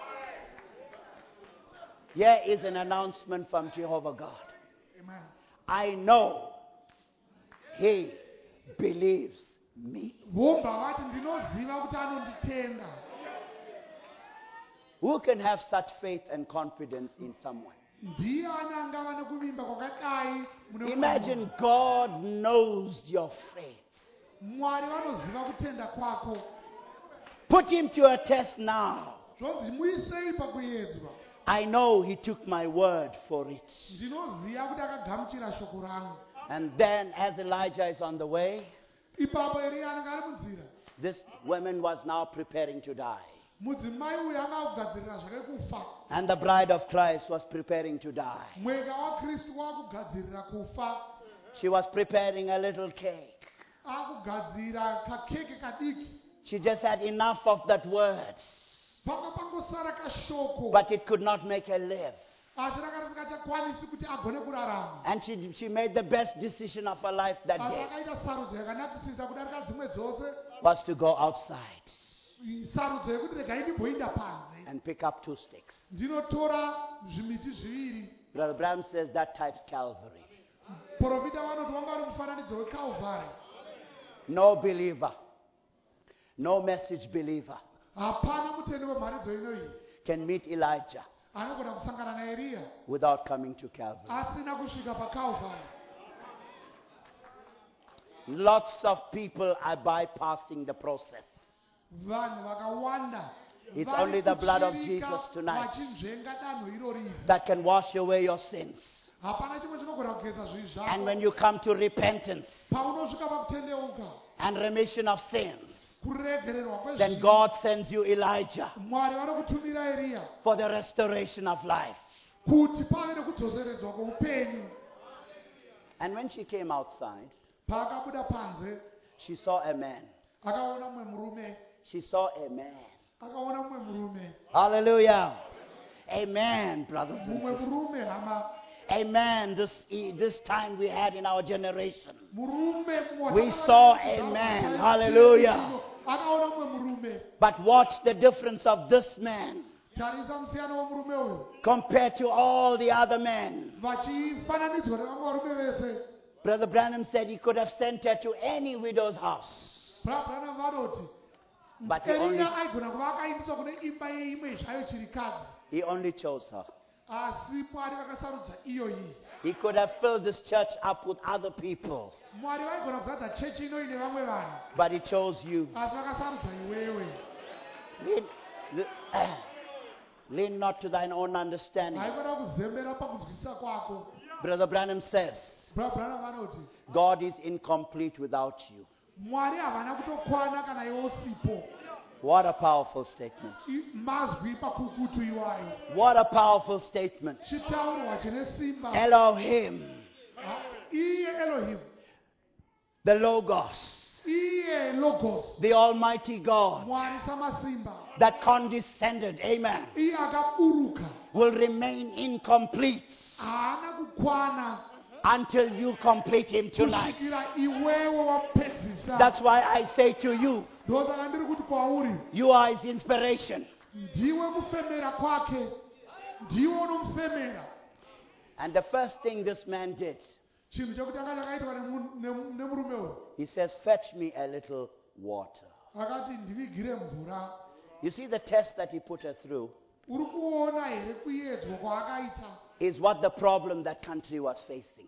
Speaker 1: Here is an announcement from Jehovah God.
Speaker 2: Amen.
Speaker 1: I know he believes me.
Speaker 2: Vobva vati ndinoziva kuti anonditenda.
Speaker 1: Who can have such faith and confidence in someone?
Speaker 2: Ndiani angava nekuvimba kwakadai mune munhu?
Speaker 1: Imagine God knows your faith.
Speaker 2: Mwari vanoziva kutenda kwako.
Speaker 1: Put him to a test now.
Speaker 2: Zvonzi muisei pakuedzwa.
Speaker 1: I know he took my word for it.
Speaker 2: Ndinoziva kuti akagamuchira shoko rangu.
Speaker 1: And then as Elijah is on the way,
Speaker 2: Ipapo Eria anenge ari munzira.
Speaker 1: this woman was now preparing to die.
Speaker 2: mudzimai uyu anga akugadzirira zvake kufa,
Speaker 1: And the bride of Christ was preparing to die.
Speaker 2: mwenga wakristu wakugadzirira kufa,
Speaker 1: She was preparing a little cake.
Speaker 2: akugadzira kakeke kadiki.
Speaker 1: She just had enough of that word,
Speaker 2: Panga pangosara kashoko,
Speaker 1: but it could not make her live.
Speaker 2: asi rakati sikachakwanisi kuti agone kurarama.
Speaker 1: And she, she made the best decision of her life that
Speaker 2: Asi
Speaker 1: day,
Speaker 2: akaita sarudzo yakanatisisa kudarika dzimwe dzose,
Speaker 1: was to go outside
Speaker 2: sarudzo yekuti regai ndimboinda panze
Speaker 1: and pick up two sticks.
Speaker 2: ndinotora zvimiti zviviri.
Speaker 1: Brother Bram says that type's Calvary.
Speaker 2: Profita vanoti wanga uri mufananidzo weKalvari.
Speaker 1: No believer, no message believer
Speaker 2: Hapana mutendi wemharidzo inoyi
Speaker 1: can meet Elijah
Speaker 2: anogona kusangana naEriya
Speaker 1: without coming to Calvary.
Speaker 2: asina kusvika paKalvari.
Speaker 1: Lots of people are bypassing the process.
Speaker 2: Vanhu vakawanda
Speaker 1: It's
Speaker 2: vari
Speaker 1: only the blood of
Speaker 2: kuchirika
Speaker 1: Jesus tonight
Speaker 2: vachinzvenga danho irori.
Speaker 1: that can wash away your sins.
Speaker 2: Hapana chimwe chinogona kugeza zvivi
Speaker 1: And
Speaker 2: zvako.
Speaker 1: when you come to repentance
Speaker 2: Paunosvika pakutendeuka,
Speaker 1: and remission of sins,
Speaker 2: kuregererwa
Speaker 1: then
Speaker 2: kwezvivi,
Speaker 1: God sends you Elijah
Speaker 2: Mwari vanokutumira Eriya
Speaker 1: for the restoration of life.
Speaker 2: kuti pave nekudzoseredzwa kweupenyu.
Speaker 1: And when she came outside,
Speaker 2: Paakabuda panze,
Speaker 1: she saw a man.
Speaker 2: akaona mumwe murume,
Speaker 1: She saw a man.
Speaker 2: akaona mumwe murume,
Speaker 1: Hallelujah. Amen, brothers and
Speaker 2: mumwe
Speaker 1: sisters.
Speaker 2: murume hama,
Speaker 1: Amen. This, this time we had in our generation.
Speaker 2: murume mumwe
Speaker 1: We
Speaker 2: wakavana
Speaker 1: saw
Speaker 2: kuzvarwa
Speaker 1: a man.
Speaker 2: chaiye
Speaker 1: Hallelujah.
Speaker 2: chino, akaona mumwe murume.
Speaker 1: But watch the difference of this man
Speaker 2: Tarisa musiyano womurume uyu
Speaker 1: compared to all the other men.
Speaker 2: vachifananidzwa nevamwe varume vese.
Speaker 1: Brother Branham said he could have sent her to any widow's house.
Speaker 2: Brabhana vanoti
Speaker 1: But he only,
Speaker 2: Eriya aigona kuva akaindiswa kune imba yeimwe zvayo chirikadzi,
Speaker 1: he only chose her.
Speaker 2: asi Mwari vakasarudza iyoyi.
Speaker 1: He could have filled this church up with other people.
Speaker 2: Mwari vaigona kuzadza chechi inoyi nevamwe vanhu,
Speaker 1: But he chose you.
Speaker 2: asi vakasarudza iwewe.
Speaker 1: Lean, le- lean not to thine own understanding.
Speaker 2: Haikona kuzembera pakunzwisisa kwako.
Speaker 1: Brother Branham says,
Speaker 2: Brabhana vanoti
Speaker 1: God is incomplete without you.
Speaker 2: Mwari havana kutokwana kana iwe usipo.
Speaker 1: What a powerful statement.
Speaker 2: I- mazwi pakukutu iwayo.
Speaker 1: What a powerful statement.
Speaker 2: Chitaurwa chine simba.
Speaker 1: Elohim,
Speaker 2: Ha- iye Elohim,
Speaker 1: the Logos,
Speaker 2: iye Logos,
Speaker 1: the Almighty God
Speaker 2: Mwari samasimba,
Speaker 1: that condescended, amen,
Speaker 2: iye akaburuka,
Speaker 1: will remain incomplete
Speaker 2: haana kukwana
Speaker 1: until you complete him tonight.
Speaker 2: kusvikira iwewe wapedzisa.
Speaker 1: That's why I say to you,
Speaker 2: Ndosaka ndiri kuti kwauri,
Speaker 1: you are his inspiration.
Speaker 2: ndiwe kufemera kwake, ndiwe unomufemera.
Speaker 1: And the first thing this man did,
Speaker 2: Chinhu chekutanga chakaitwa nemu- nemu- nemurume uyu,
Speaker 1: he says, fetch me a little water.
Speaker 2: akati ndivigire mvura.
Speaker 1: You see the test that he put her through
Speaker 2: Uri kuona here kuedzwa kwaakaita?
Speaker 1: is what the problem that country was facing.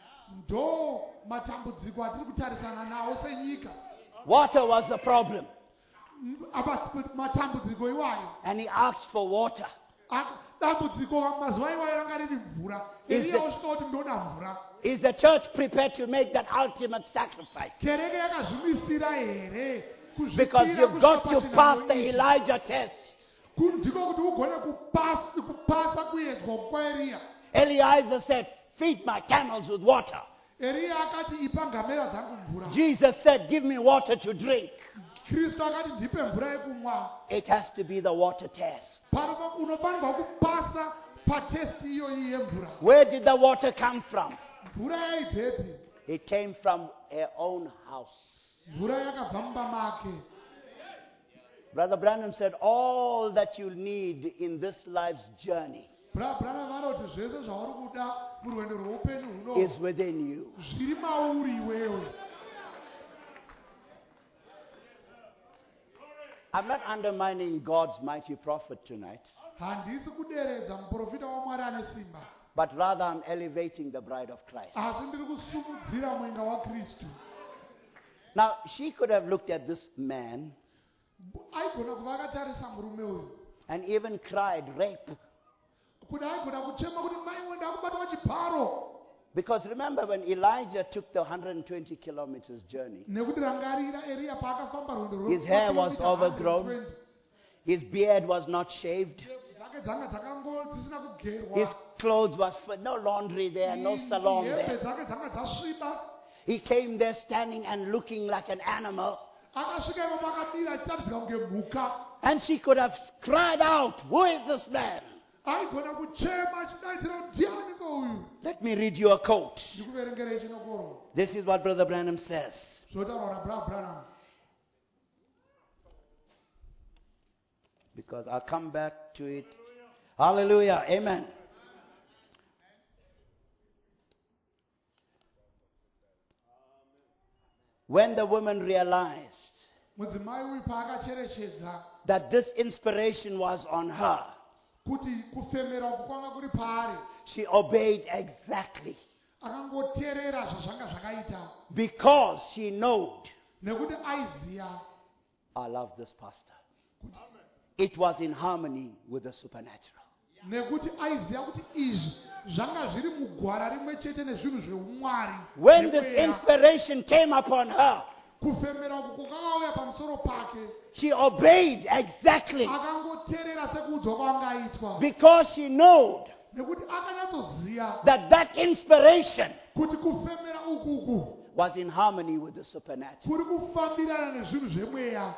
Speaker 2: Ndo matambudziko atiri kutarisana nawo senyika.
Speaker 1: Water was the problem.
Speaker 2: M- apa matambudziko iwayo.
Speaker 1: And he asked for water.
Speaker 2: Ak- dambudziko mazuva iwayo ranga riri mvura.
Speaker 1: Is
Speaker 2: Eriya
Speaker 1: the-
Speaker 2: usvika kuti ndoda mvura.
Speaker 1: Is the church prepared to make that ultimate sacrifice?
Speaker 2: Kereke yakazvimisira here
Speaker 1: Because
Speaker 2: kuzvipira
Speaker 1: you've got
Speaker 2: kusvika
Speaker 1: to pass the
Speaker 2: pachinhambwe ichi.
Speaker 1: Elijah test.
Speaker 2: Ku- ndiko kuti ugone kupasa kupasa kuedzwa kwaEriya.
Speaker 1: Eliezer said, feed my camels with water.
Speaker 2: Eriya akati ipa ngamera dzangu mvura.
Speaker 1: Jesus said, give me water to drink.
Speaker 2: Kristu akati ndipe mvura yekumwa.
Speaker 1: It has to be the water test.
Speaker 2: Pano unofanirwa kupasa patesti iyoyi yemvura.
Speaker 1: Where did the water come from?
Speaker 2: Mvura yaibvepi?
Speaker 1: It came from her own house.
Speaker 2: Mvura yakabva mumba make.
Speaker 1: Brother Branham said, all that you need in this life's journey
Speaker 2: Brabhana vanoti zvese zvauri kuda murwendo rweupenyu huno
Speaker 1: is within you.
Speaker 2: zviri mauri iwewe.
Speaker 1: I'm not undermining God's mighty prophet tonight,
Speaker 2: Handisi kuderedza muprofita waMwari ane simba,
Speaker 1: but rather I'm elevating the bride of Christ.
Speaker 2: asi ndiri kusumudzira mwenga waKristu.
Speaker 1: Now, she could have looked at this man
Speaker 2: Aigona kuva akatarisa murume uyu
Speaker 1: and even cried rape.
Speaker 2: kuti aigona kuchema kuti maiwe ndakubatwa chiparo.
Speaker 1: Because remember when Elijah took the one hundred twenty kilometers journey,
Speaker 2: Nekuti rangarira Eriya paakafamba rwendo rwe-
Speaker 1: His hair was
Speaker 2: makilomita
Speaker 1: overgrown.
Speaker 2: one hundred twenty.
Speaker 1: His beard was not shaved.
Speaker 2: dzake dzanga dzakango dzisina
Speaker 1: His
Speaker 2: kugerwa.
Speaker 1: clothes was for no laundry there, no salon
Speaker 2: Hembe
Speaker 1: there.
Speaker 2: dzake dzanga dzasviba.
Speaker 1: He came there standing and looking like an animal.
Speaker 2: Akasvika ipapo akamira achitaridzika kunge mhuka.
Speaker 1: And she could have cried out, "Who is this man?
Speaker 2: Aigona kuchema achidaidzira kuti ndianiko uyu.
Speaker 1: Let me read you a quote."
Speaker 2: Ndikuverengerei chinokorwa.
Speaker 1: This is what Brother Branham says.
Speaker 2: Zvotaura naBrother Branham.
Speaker 1: Because I'll come back to it. Hallelujah. Amen. When the woman realized
Speaker 2: Mudzimai uyu paakacherechedza
Speaker 1: that this inspiration was on her,
Speaker 2: kuti kufemera uku kwanga kuri paari,
Speaker 1: she obeyed exactly.
Speaker 2: akangoteerera zvazvanga zvakaita
Speaker 1: Because she knew,
Speaker 2: nekuti aiziya
Speaker 1: I love this pastor. It was in harmony with the supernatural.
Speaker 2: nekuti aiziya kuti izvi zvanga zviri mugwara rimwe chete nezvinhu zveumwari.
Speaker 1: When this
Speaker 2: nemweya.
Speaker 1: inspiration came upon her,
Speaker 2: Kufemera uku kwakauya pamusoro pake,
Speaker 1: she obeyed exactly.
Speaker 2: akangoteerera sekuudzwa kwaangaitwa,
Speaker 1: Because she knew
Speaker 2: nekuti akanyatsoziya
Speaker 1: that that inspiration
Speaker 2: kuti kufemera ukuku
Speaker 1: was in harmony with the supernatural.
Speaker 2: kuri kufambirana nezvinhu zvemweya.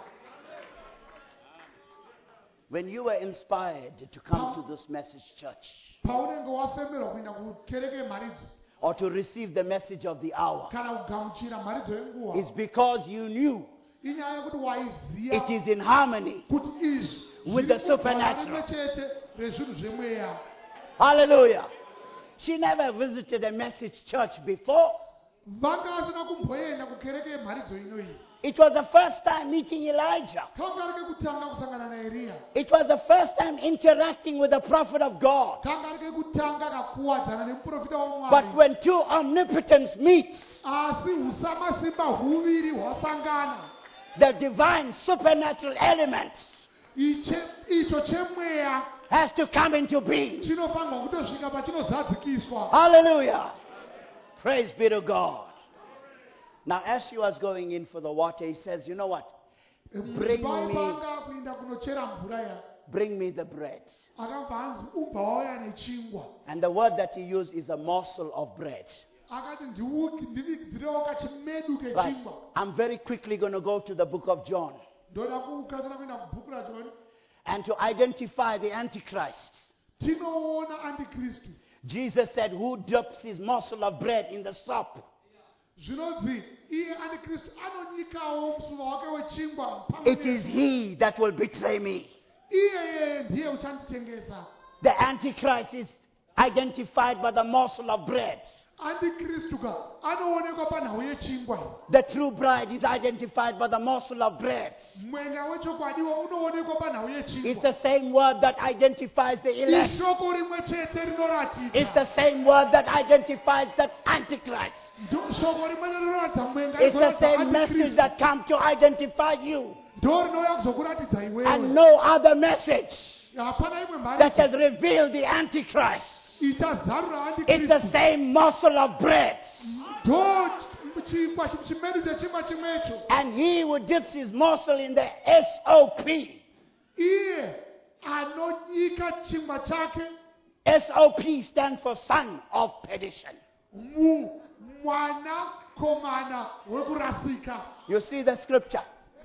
Speaker 1: When you were inspired to come to this message church
Speaker 2: Paunenge wafemerwa kuenda kukereke mharidzo
Speaker 1: or to receive the message of the hour,
Speaker 2: kana kugamuchira mharidzo yenguva,
Speaker 1: it's because you knew
Speaker 2: inyaya yekuti waiziya
Speaker 1: it is in harmony.
Speaker 2: kuti izvi
Speaker 1: With
Speaker 2: zviri
Speaker 1: the
Speaker 2: mugwara
Speaker 1: supernatural.
Speaker 2: rimwe chete rezvinhu zvemweya.
Speaker 1: Hallelujah. She never visited a message church before.
Speaker 2: Vanga vasina kumboenda kukereke yemharidzo inoyi.
Speaker 1: It was the first time meeting Elijah.
Speaker 2: Kanga ari kekutanga kusangana naEriya.
Speaker 1: It was the first time interacting with the prophet of God.
Speaker 2: Kanga ari kekutanga kakuwadzana nemuprofita
Speaker 1: But
Speaker 2: waMwari.
Speaker 1: when two omnipotents meet,
Speaker 2: Asi husamasimba huviri hwasangana.
Speaker 1: the divine supernatural elements
Speaker 2: Iche- Icho chemweya
Speaker 1: has to come into being.
Speaker 2: chinofanirwa kutosvika pachinozadzikiswa.
Speaker 1: Hallelujah. Praise be to God. Now, as she was going in for the water, he says, "You know what? Bring me,
Speaker 2: Vaipanga kuinda kunochera mvura ya.
Speaker 1: bring me the bread."
Speaker 2: Akabva anzi ubva wauya nechingwa.
Speaker 1: And the word that he used is a morsel of bread.
Speaker 2: Akati ndiuki- ndivigidzirewo kachimedu
Speaker 1: Right.
Speaker 2: kechingwa.
Speaker 1: I'm very quickly going to go to the book of John
Speaker 2: Ndoda kukasira kuenda kubhuku raJohani.
Speaker 1: and to identify the Antichrist.
Speaker 2: Tinoona Antikristu.
Speaker 1: Jesus said, "Who dips his morsel of bread in the sop?"
Speaker 2: Zvinonzi iye Antikristu anonyikawo musuva wake wechingwa
Speaker 1: It is he that will betray me.
Speaker 2: iyeye ndiye uchanditengesa.
Speaker 1: The Antichrist is identified by the morsel of bread.
Speaker 2: Antikristu ka anoonekwa panhau yechingwa.
Speaker 1: The true bride is identified by the morsel of bread.
Speaker 2: Mwenga wechokwadiwo unoonekwa panhau
Speaker 1: It's
Speaker 2: yechingwa.
Speaker 1: the same word that identifies the elect.
Speaker 2: Ishoko rimwe chete
Speaker 1: It's the
Speaker 2: rinoratidza.
Speaker 1: same word that identifies the Antichrist.
Speaker 2: Ndo- shoko rimwe chete rinoratidza mwenga
Speaker 1: It's the
Speaker 2: rinoratidza
Speaker 1: same message
Speaker 2: Antikristu.
Speaker 1: that comes to identify you.
Speaker 2: Ndo rinouya kuzokuratidza
Speaker 1: And
Speaker 2: iwewe.
Speaker 1: no other message
Speaker 2: Hapana imwe
Speaker 1: that
Speaker 2: mhari
Speaker 1: has revealed the Antichrist.
Speaker 2: ichazarura
Speaker 1: It's the
Speaker 2: Antikristu.
Speaker 1: same morsel of bread.
Speaker 2: Ndo chingwa chimedu chechingwa chimwecho.
Speaker 1: And he who dips his morsel in the S O P.
Speaker 2: Iye anonyika chingwa chake
Speaker 1: S O P stands for son of perdition.
Speaker 2: mu mwana komana wekurasika.
Speaker 1: You see the scripture.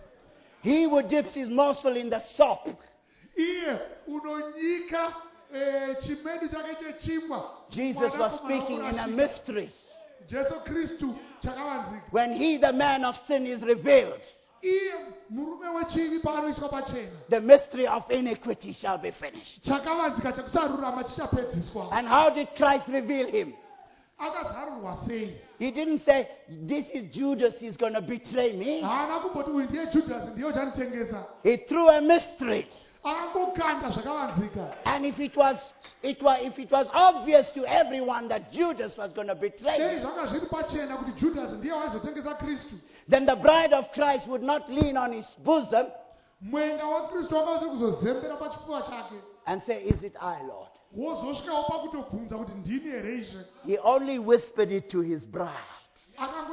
Speaker 1: He who dips his morsel in the sop.
Speaker 2: Iye unonyika eh, chimedu chake chechingwa.
Speaker 1: Jesus
Speaker 2: mwana
Speaker 1: was
Speaker 2: komana
Speaker 1: speaking in a
Speaker 2: wekurasika.
Speaker 1: mystery.
Speaker 2: Jesu Kristu chakavanzika.
Speaker 1: When he, the man of sin, is revealed,
Speaker 2: Iye murume wechivi paanoiswa pachena.
Speaker 1: the mystery of iniquity shall be finished.
Speaker 2: Chakavanzika chekusarurama chichapedziswa.
Speaker 1: And how did Christ reveal him?
Speaker 2: Akazarurwa sei?
Speaker 1: He didn't say, "This is Judas, he's going to betray me."
Speaker 2: Haana kumboti uyu ndiye Judhasi ndiye uchanditengesa.
Speaker 1: He threw a mystery.
Speaker 2: Akangokanda zvakavanzika.
Speaker 1: And if it was, it was, if it was obvious to everyone that Judas was going to betray
Speaker 2: Dei
Speaker 1: him,
Speaker 2: zvanga zviri pachena kuti Judhasi ndiye waizotengesa Kristu.
Speaker 1: then the bride of Christ would not lean on his bosom
Speaker 2: Mwenga waKristu wakauze kuzozembera pachipfuva chake.
Speaker 1: and say, "Is it I, Lord?"
Speaker 2: Wozosvikawo pakutobvunza kuti ndini here izve.
Speaker 1: He only whispered it to his bride.
Speaker 2: Akangoita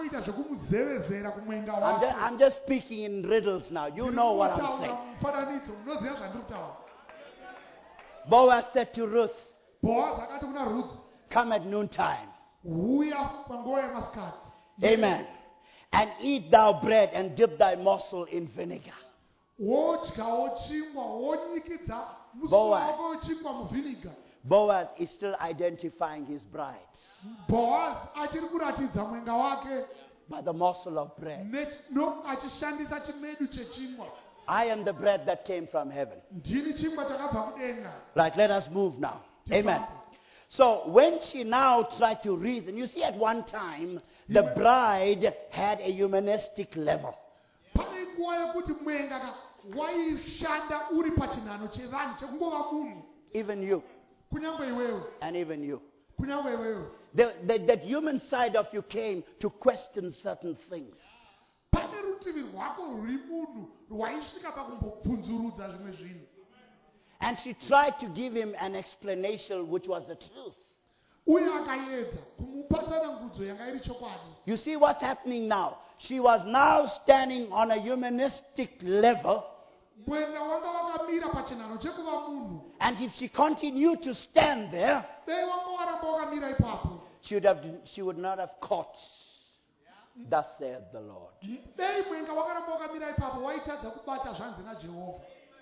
Speaker 2: vanongoita zvekumuzevezera kumwenga
Speaker 1: I'm just,
Speaker 2: wake.
Speaker 1: I'm just speaking in riddles now. You know what I'm
Speaker 2: Ndiri
Speaker 1: saying.
Speaker 2: kutaura mufananidzo, munoziva zvandiri kutaura.
Speaker 1: Boaz said to Ruth,
Speaker 2: Boaz akati kuna Ruth,
Speaker 1: come at noontime.
Speaker 2: uya panguva yemasikati.
Speaker 1: Amen. And eat thou bread and dip thy morsel in vinegar.
Speaker 2: Wodyawo chingwa, wonyikidza musuwo
Speaker 1: Boaz.
Speaker 2: wako wechingwa muvhiniga.
Speaker 1: Boaz is still identifying his bride
Speaker 2: Boaz achiri kuratidza mwenga wake
Speaker 1: by the morsel of bread.
Speaker 2: ne- no- achishandisa chimedu chechingwa.
Speaker 1: I am the bread that came from heaven.
Speaker 2: Ndini chingwa chakabva kudenga.
Speaker 1: Right, let us move now. Amen. So when she now tried to reason, you see at one time, the bride had a humanistic level.
Speaker 2: Pane nguva yekuti mwenga ka waishanda uri pachinhano chevanhu chekungova munhu.
Speaker 1: Even you,
Speaker 2: Kunyangwe iwewe,
Speaker 1: and even you.
Speaker 2: kunyangwe iwewe.
Speaker 1: The, the, that human side of you came to question certain things.
Speaker 2: Pane rutivi rwako rwuri munhu rwaisvika pakumbobvunzurudza zvimwe zvinhu.
Speaker 1: And she tried to give him an explanation which was the truth.
Speaker 2: Uye akaedza kumupa tsanangudzo yanga iri chokwadi.
Speaker 1: You see what's happening now? She was now standing on a humanistic level,
Speaker 2: Mwenga wanga wakamira pachinhano chekuva munhu.
Speaker 1: and if she continued to stand there,
Speaker 2: Dei wanga waramba wakamira ipapo.
Speaker 1: she would, have, she would not have caught. Thus saith the Lord.
Speaker 2: Dei mwenga wakaramba wakamira ipapo waitadza kubata zvanzi naJehovha.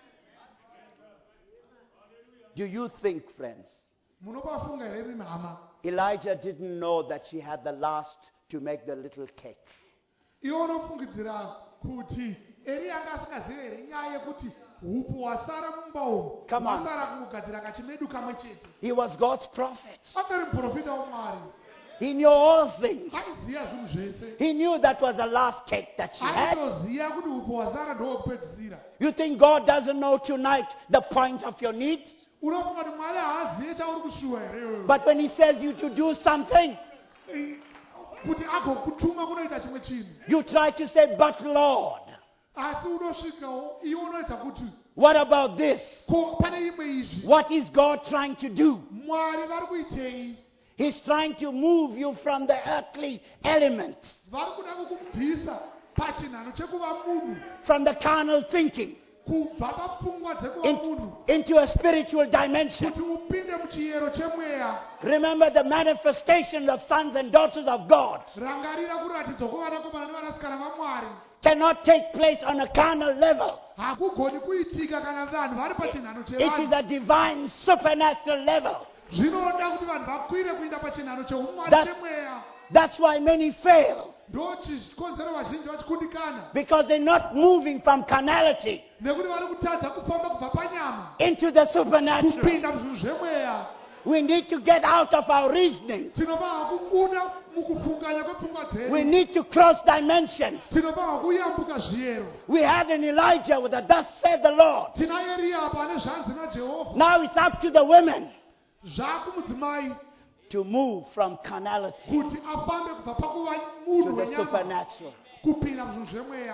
Speaker 1: Do you think, friends,
Speaker 2: Munopafunga here imi hama.
Speaker 1: Elijah didn't know that she had the last to make the little cake?
Speaker 2: Iwo unofungidzira kuti Elia anga asingazive here nyaya yekuti upu wasara mumba umu
Speaker 1: Come on.
Speaker 2: wasara kungogadzira kachimedu kamwe chete.
Speaker 1: He was God's prophet.
Speaker 2: Akari muprofita waMwari.
Speaker 1: He knew all things.
Speaker 2: Aiziva zvinhu zvese.
Speaker 1: He knew that was the last cake that she had.
Speaker 2: Aitoziva kuti upu wasara ndowokupedzisira.
Speaker 1: You think God doesn't know tonight the point of your needs?
Speaker 2: Unofunga kuti Mwari haazive chauri kushuva here iwewe.
Speaker 1: But when he says you to do something,
Speaker 2: Kuti agokutuma kunoita chimwe chinhu.
Speaker 1: you try to say, but Lord,
Speaker 2: Asi unosvikawo iwe unoita kuti
Speaker 1: what about this?
Speaker 2: ko pane imwe izvi.
Speaker 1: What is God trying to do?
Speaker 2: Mwari vari kuitei.
Speaker 1: He's trying to move you from the earthly element,
Speaker 2: Vari kuda kukubvisa pachinhano chekuva munhu.
Speaker 1: from the carnal thinking,
Speaker 2: Kubva papfungwa dzekuva
Speaker 1: in-
Speaker 2: munhu.
Speaker 1: into a spiritual dimension.
Speaker 2: Kuti upinde muchiyero chemweya.
Speaker 1: Remember the manifestation of sons and daughters of God
Speaker 2: Rangarira kuratidzwa kwevanakomana nevanasikana vaMwari.
Speaker 1: cannot take place on a carnal level.
Speaker 2: Hakugoni kuitika kana vanhu vari pachinhano
Speaker 1: It is
Speaker 2: chevanhu.
Speaker 1: a divine supernatural level.
Speaker 2: Zvinoda kuti vanhu vakwire kuinda pachinhano cheumwari
Speaker 1: That-
Speaker 2: chemweya.
Speaker 1: That's why many fail,
Speaker 2: Ndo chikonzero vazhinji vachikundikana.
Speaker 1: because they're not moving from carnality
Speaker 2: Nekuti vari kutadza kufamba kubva panyama
Speaker 1: into the supernatural.
Speaker 2: kupinda muzvinhu zvemweya.
Speaker 1: We need to get out of our reasoning.
Speaker 2: Tinofana kubuda mukufunganya kwepfungwa
Speaker 1: We
Speaker 2: dzedu.
Speaker 1: need to cross dimensions.
Speaker 2: Tinofana kuyambuka zviyero.
Speaker 1: We had an Elijah with a thus said the Lord.
Speaker 2: Tina Eria apa ane zvanzi naJehovha.
Speaker 1: Now it's up to the women
Speaker 2: Zvakumudzimai
Speaker 1: to move from carnality
Speaker 2: kuti afambe kubva pakuva
Speaker 1: to
Speaker 2: munhu
Speaker 1: the
Speaker 2: wenyama
Speaker 1: supernatural.
Speaker 2: kupinda muzvinhu zvemweya.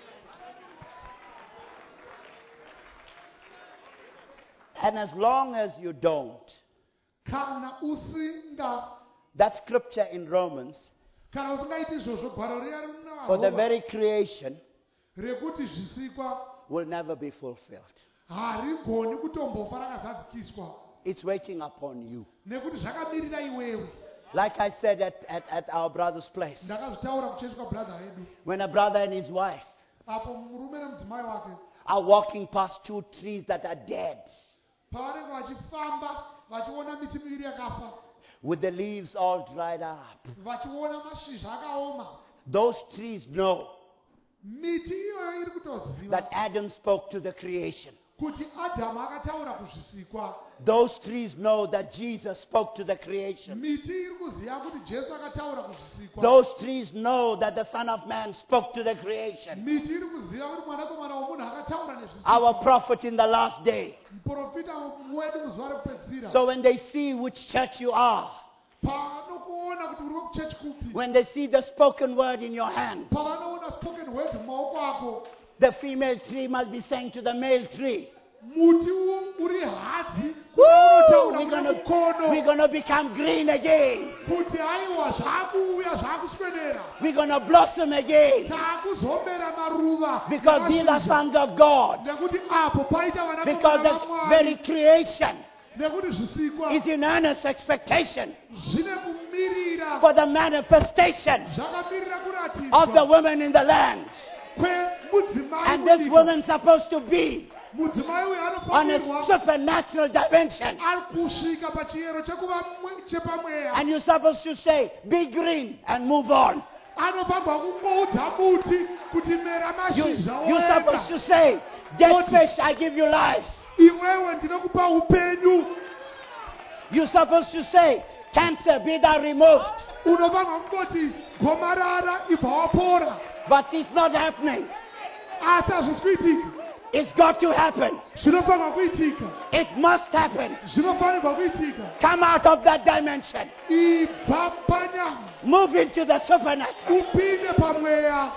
Speaker 1: And as long as you don't,
Speaker 2: Kana usinga
Speaker 1: that scripture in Romans,
Speaker 2: kana usingaiti izvozvo gwaro riya
Speaker 1: for the
Speaker 2: rina
Speaker 1: very creation,
Speaker 2: rekuti zvisikwa
Speaker 1: will never be fulfilled.
Speaker 2: harigoni kutombofa rakazadzikiswa
Speaker 1: It's waiting upon you.
Speaker 2: nekuti zvakamirira iwewe.
Speaker 1: Like I said at, at, at our brother's place,
Speaker 2: Ndakazvitaura kuchechi kwabhradha edu
Speaker 1: when a brother and his wife
Speaker 2: apo murume nemudzimai wake
Speaker 1: are walking past two trees that are dead,
Speaker 2: pavanenge vachifamba vachiona miti miviri yakafa,
Speaker 1: with the leaves all dried up.
Speaker 2: vachiona mashizha akaoma,
Speaker 1: Those trees know
Speaker 2: miti iyoyo iri kutoziva
Speaker 1: that Adam spoke to the creation.
Speaker 2: kuti Adhamu akataura kuzvisikwa.
Speaker 1: Those trees know that Jesus spoke to the creation.
Speaker 2: Miti iri kuziva kuti Jesu akataura kuzvisikwa.
Speaker 1: Those trees know that the Son of Man spoke to the creation.
Speaker 2: Miti iri kuziva kuti mwanakomana womunhu akataura
Speaker 1: Our
Speaker 2: nezvisikwa.
Speaker 1: prophet in the last day.
Speaker 2: Muprofita wedu muzuva rekupedzisira.
Speaker 1: So when they see which church you are,
Speaker 2: Pavanokuona kuti uri wekuchechi kupi,
Speaker 1: when they see the spoken word in your hand,
Speaker 2: pavanoona spoken word mumaoko ako,
Speaker 1: the female tree must be saying to the male tree,
Speaker 2: muti uwo uri hadzi
Speaker 1: Woo!
Speaker 2: unotaura
Speaker 1: We're
Speaker 2: una
Speaker 1: gonna,
Speaker 2: mukono
Speaker 1: we're gonna become green again.
Speaker 2: kuti aiwa zvakuuya zvakuswedera
Speaker 1: We're gonna blossom again.
Speaker 2: taakuzomera maruva
Speaker 1: Because these are
Speaker 2: nemashizha.
Speaker 1: sons of God.
Speaker 2: nekuti apo paita
Speaker 1: Because
Speaker 2: vanakomana
Speaker 1: the very
Speaker 2: vamwari
Speaker 1: creation
Speaker 2: nekuti zvisikwa
Speaker 1: is in earnest expectation
Speaker 2: zvine kumirira
Speaker 1: for the manifestation
Speaker 2: zvakamirira
Speaker 1: of the
Speaker 2: kuratidzwa
Speaker 1: women in the land.
Speaker 2: kwemudzimai
Speaker 1: And this
Speaker 2: munyika.
Speaker 1: woman's supposed to be
Speaker 2: mudzimai uyu
Speaker 1: on a
Speaker 2: anofanirwa
Speaker 1: supernatural dimension.
Speaker 2: ari kusvika pachiyero chekuva mwe- chepamweya
Speaker 1: And you're supposed to say, be green and move on.
Speaker 2: anopagwa kungoudza muti kuti mera
Speaker 1: You,
Speaker 2: mashizha
Speaker 1: you're supposed
Speaker 2: oenda
Speaker 1: to say, dead fish, I give you life.
Speaker 2: iwewe ndinokupa upenyu.
Speaker 1: You're supposed to say, cancer, be thou removed.
Speaker 2: Unofanirwa kungoti gomarara ibva wapora.
Speaker 1: But it's not happening.
Speaker 2: Asi hazvisi kuitika.
Speaker 1: It's got to happen.
Speaker 2: Zvinofanirwa kuitika.
Speaker 1: It must happen.
Speaker 2: Zvinofanirwa kuitika.
Speaker 1: Come out of that dimension.
Speaker 2: Ibva panyama.
Speaker 1: Move into the supernatural.
Speaker 2: Upinde pamweya.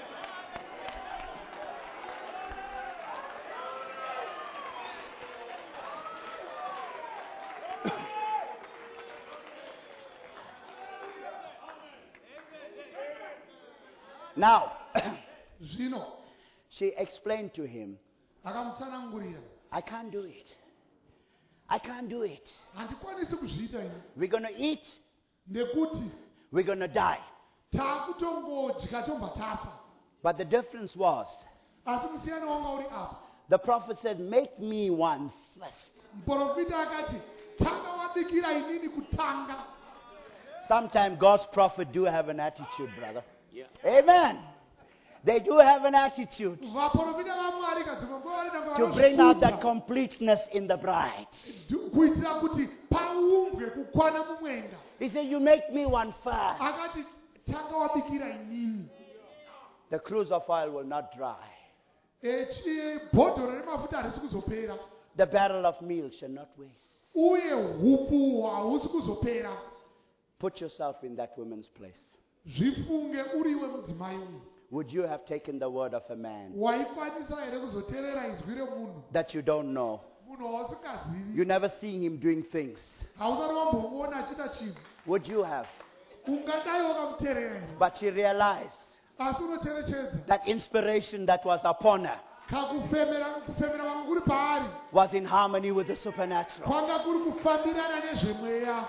Speaker 1: Now,
Speaker 2: Zvino
Speaker 1: she explained to him,
Speaker 2: akamutsanangurira.
Speaker 1: I can't do it. I can't do it.
Speaker 2: Handikwanisi kuzviita ini.
Speaker 1: We're going to eat.
Speaker 2: Nekuti
Speaker 1: We're going to die.
Speaker 2: taakutongodya tobva tafa.
Speaker 1: But the difference was,
Speaker 2: Asi musiyano wanga uri apa.
Speaker 1: the prophet said, make me one first.
Speaker 2: Muprofita akati tanga wabikira inini kutanga.
Speaker 1: Sometimes God's prophet do have an attitude, brother. Yeah. Amen. They do have an attitude
Speaker 2: Vaprofita vamwari kadzimwe nguva vanenge
Speaker 1: to bring out that
Speaker 2: vanozvikudza.
Speaker 1: completeness in the bride.
Speaker 2: Du- kuitira kuti paumbwe kukwana mumwenga.
Speaker 1: He said, you make me one first.
Speaker 2: Akati tanga wabikira inini.
Speaker 1: The cruise of oil will not dry.
Speaker 2: Echi bhodhoro remafuta harisi kuzopera.
Speaker 1: The barrel of meal shall not waste.
Speaker 2: Uye upu hausi kuzopera.
Speaker 1: Put yourself in that woman's place.
Speaker 2: Zvifunge uriwe mudzimai uyu.
Speaker 1: Would you have taken the word of a man
Speaker 2: Waikwanisa here kuzoteerera izwi remunhu.
Speaker 1: that you don't know?
Speaker 2: Munhu wausingazivi.
Speaker 1: You never seen him doing things.
Speaker 2: Hausati wambomuona achiita chinhu.
Speaker 1: Would you have?
Speaker 2: Ungadai wakamuteerera here.
Speaker 1: But she realized
Speaker 2: Asi unocherechedza.
Speaker 1: that inspiration that was upon her
Speaker 2: Kakufemera kufemera kwanga kuri paari.
Speaker 1: was in harmony with the supernatural.
Speaker 2: Kwanga kuri kufambirana nezvemweya.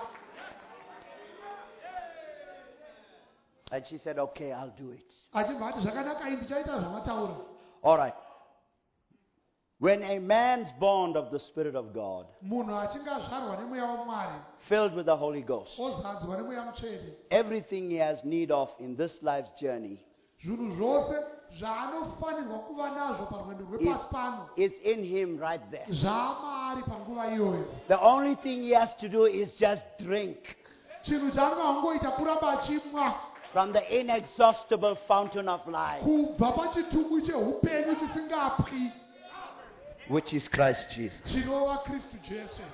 Speaker 1: And she said, okay, I'll do it.
Speaker 2: Achibva ati zvakanaka ini ndichaita zvamataura.
Speaker 1: All right. When a man's born of the Spirit of God,
Speaker 2: Munhu achinge azvarwa nemweya wamwari.
Speaker 1: filled with the Holy Ghost,
Speaker 2: Ozadzwa nemweya mutsvene.
Speaker 1: everything he has need of in this life's journey
Speaker 2: Zvinhu zvose zvaanofanirwa kuva nazvo parwendo
Speaker 1: is,
Speaker 2: rwepasi pano.
Speaker 1: is in him right there.
Speaker 2: Zvaamaari panguva iyoyo.
Speaker 1: The only thing he has to do is just drink
Speaker 2: Chinhu chaanofangoita kuramba achimwa.
Speaker 1: from the inexhaustible fountain of life,
Speaker 2: Kubva pachitumbu cheupenyu chisingapwi.
Speaker 1: which is Christ Jesus.
Speaker 2: Chinova Kristu Jesu.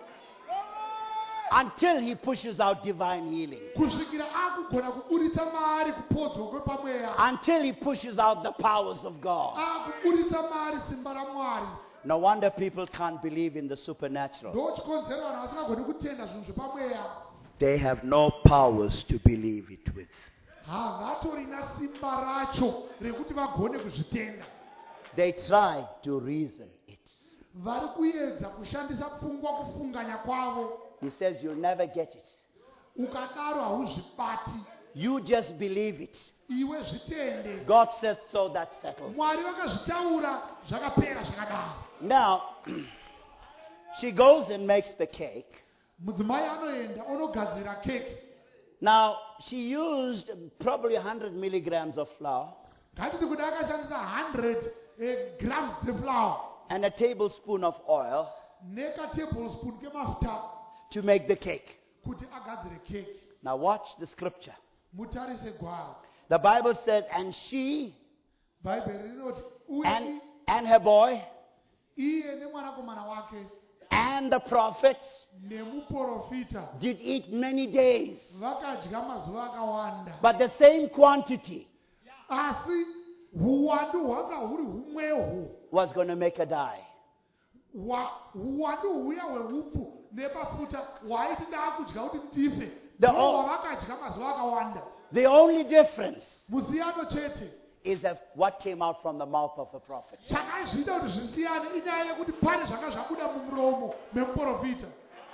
Speaker 1: Until he pushes out divine healing.
Speaker 2: Kusvikira akugona kuburitsa maari kupodzwa kwepamweya.
Speaker 1: Until he pushes out the powers of God.
Speaker 2: Akuburitsa maari simba ramwari.
Speaker 1: No wonder people can't believe in the supernatural.
Speaker 2: Ndochikonzera vanhu vasingagoni kutenda zvinhu zvepamweya.
Speaker 1: They have no powers to believe it with.
Speaker 2: Havatorina simba racho rekuti vagone kuzvitenda.
Speaker 1: They try to reason it.
Speaker 2: Vari kuedza kushandisa pfungwa kufunganya kwavo.
Speaker 1: He says you'll never get it.
Speaker 2: Ukadaro hauzvibati.
Speaker 1: You just believe it.
Speaker 2: Iwe zvitende.
Speaker 1: God said so, that settles.
Speaker 2: Mwari vakazvitaura zvakapera zvakadaro.
Speaker 1: Now, she goes and makes the cake.
Speaker 2: Mudzimai anoenda onogadzira keke.
Speaker 1: Now, she used probably one hundred milligrams of flour
Speaker 2: Ngatiti kuti akashandisa one hundred grams dzeflour
Speaker 1: and a tablespoon of oil
Speaker 2: nekatablespoon kemafuta
Speaker 1: to make the cake.
Speaker 2: kuti agadzire keke.
Speaker 1: Now, watch the scripture.
Speaker 2: Mutarise gwara.
Speaker 1: The Bible says, and she
Speaker 2: Bhaibheri rinoti
Speaker 1: and,
Speaker 2: uye
Speaker 1: and her boy
Speaker 2: iye nemwanakomana wake
Speaker 1: and the prophets
Speaker 2: nemuprofita
Speaker 1: did eat many days,
Speaker 2: vakadya mazuva akawanda.
Speaker 1: but the same quantity
Speaker 2: Asi huwandu hwanga huri humweho
Speaker 1: was going to make her die.
Speaker 2: wa- uwandu huya hweupfu nepafuta hwaiti ndaakudya kuti ndife
Speaker 1: The
Speaker 2: ndiwo
Speaker 1: o-
Speaker 2: hwavakadya mazuva akawanda.
Speaker 1: The only difference
Speaker 2: Musiyano chete
Speaker 1: is of what came out from the mouth of the prophet.
Speaker 2: chakazvida kuti zvisiyane inyaya yekuti pane zvanga zvabuda mumuromo memuprofita.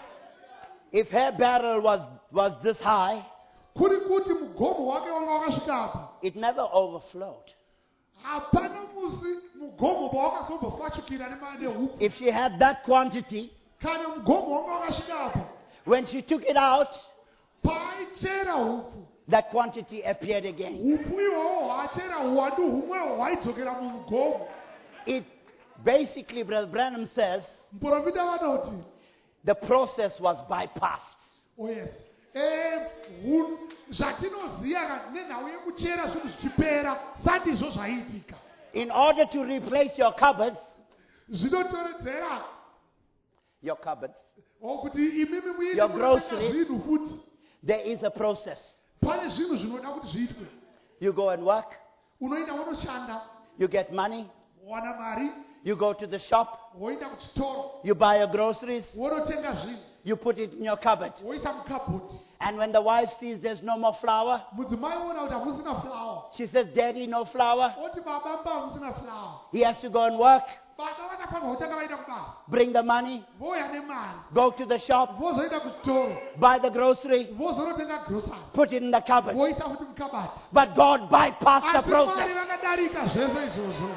Speaker 1: If her barrel was, was this high,
Speaker 2: Kuri kuti mugomo wake wanga wakasvika apa,
Speaker 1: it never overflowed.
Speaker 2: hapana musi mugomo pawakazobvofashukira nema- neupfu.
Speaker 1: If she had that quantity,
Speaker 2: Kana mugomo wanga wakasvika apa,
Speaker 1: when she took it out,
Speaker 2: paaichera upfu,
Speaker 1: that quantity appeared again.
Speaker 2: upfu ihwohwo hwachera uwandu humwewo hwaidzokera mumugomo.
Speaker 1: It basically, Brother Branham says,
Speaker 2: Muprofita vanoti,
Speaker 1: the process was bypassed.
Speaker 2: oh yes, Eh, hu- zvatinoziya ka- nenhau yekuchera zvinhu zvichipera sandizvo zvaiitika.
Speaker 1: In order to replace your cupboards,
Speaker 2: Zvinotoredzera
Speaker 1: your cupboards,
Speaker 2: kuti imimi muite
Speaker 1: Your
Speaker 2: kunotenga
Speaker 1: groceries.
Speaker 2: zvinhu futi.
Speaker 1: there is a process.
Speaker 2: Pane zvinhu zvinoda kuti zviitwe.
Speaker 1: You go and work,
Speaker 2: Unoenda unoshanda,
Speaker 1: you get money,
Speaker 2: wowana mari,
Speaker 1: you go to the shop,
Speaker 2: woenda kuchitoro,
Speaker 1: you buy your groceries,
Speaker 2: wonotenga zvinhu,
Speaker 1: you put it in your cupboard.
Speaker 2: woisa mukabhoti.
Speaker 1: And when the wife sees there's no more flour,
Speaker 2: Mudzimai oona kuti hamusina flower.
Speaker 1: she says, Daddy, no flour.
Speaker 2: Oti baba mba hamusina flower.
Speaker 1: He has to go and work,
Speaker 2: Baba vachafamba kutanga vaenda kubasa.
Speaker 1: bring the money,
Speaker 2: Vouya nemari.
Speaker 1: go to the shop,
Speaker 2: Vozoenda kuchitoro.
Speaker 1: buy the grocery,
Speaker 2: Vozonotenga grocery.
Speaker 1: put it in the cupboard.
Speaker 2: Voisa futi mukabati.
Speaker 1: But God bypassed the
Speaker 2: Asi Mwari
Speaker 1: process.
Speaker 2: vakadarika zvese izvozvo.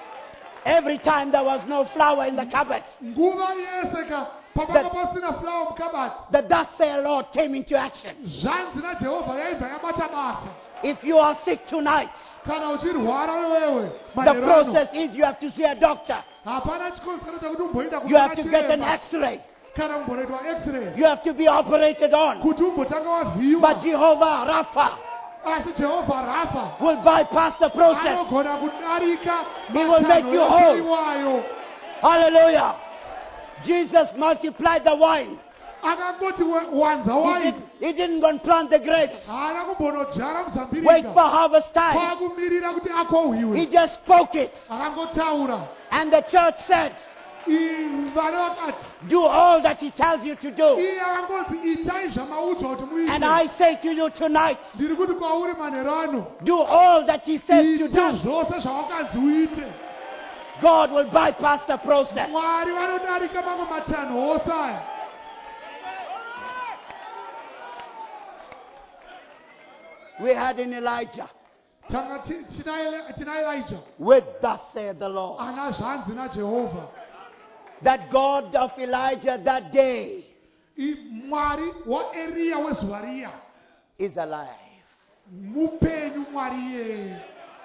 Speaker 1: Every time there was no flour in the cupboard,
Speaker 2: Nguva yese ka pakanga pasina flower mukabati.
Speaker 1: the thus say Lord came into action.
Speaker 2: Zvanzi naJehovha yaibva yabata basa.
Speaker 1: If you are sick tonight,
Speaker 2: Kana uchirwara wewe
Speaker 1: the
Speaker 2: manherano,
Speaker 1: process is you have to see a doctor.
Speaker 2: hapana chikonzero chakuti umboenda
Speaker 1: You have to get an
Speaker 2: chiremba
Speaker 1: x-ray.
Speaker 2: kana kumbonoitwa x-ray
Speaker 1: You have to be operated on.
Speaker 2: kuti umbotanga
Speaker 1: But
Speaker 2: wavhiyiwa.
Speaker 1: Jehovah Rapha
Speaker 2: Asi Jehovha Rafa
Speaker 1: will bypass the process.
Speaker 2: anogona kudarika
Speaker 1: He will make you whole.
Speaker 2: iwayo.
Speaker 1: Hallelujah. Jesus multiplied the wine.
Speaker 2: Akangoti we- wanza
Speaker 1: He,
Speaker 2: waini
Speaker 1: did, he didn't go and plant the grapes.
Speaker 2: haana kumbonodyara
Speaker 1: Wait for
Speaker 2: muzambirika
Speaker 1: harvest time.
Speaker 2: kwakumirira kuti
Speaker 1: He
Speaker 2: akohwiwe.
Speaker 1: just spoke it.
Speaker 2: Akangotaura.
Speaker 1: And the church said,
Speaker 2: I- vana vakati
Speaker 1: do all that he tells you to do.
Speaker 2: iye akangozi itai zvamaudzwa kuti
Speaker 1: And
Speaker 2: muite.
Speaker 1: I say to you tonight,
Speaker 2: Ndiri kuti kwauri manherano
Speaker 1: do all that he says to
Speaker 2: ite
Speaker 1: do.
Speaker 2: zvose zvavakanzi uite.
Speaker 1: God will bypass the process.
Speaker 2: Mwari vanodarika mamwe matanho ose aya.
Speaker 1: We had in Elijah
Speaker 2: Tanga ti- tina Eli- tina Elijah
Speaker 1: with thus saith the Lord.
Speaker 2: ana zvanzi naJehovha.
Speaker 1: That God of Elijah that day
Speaker 2: I- Mwari waEriya wezuva riya
Speaker 1: is alive.
Speaker 2: mupenyu Mwari iyeye.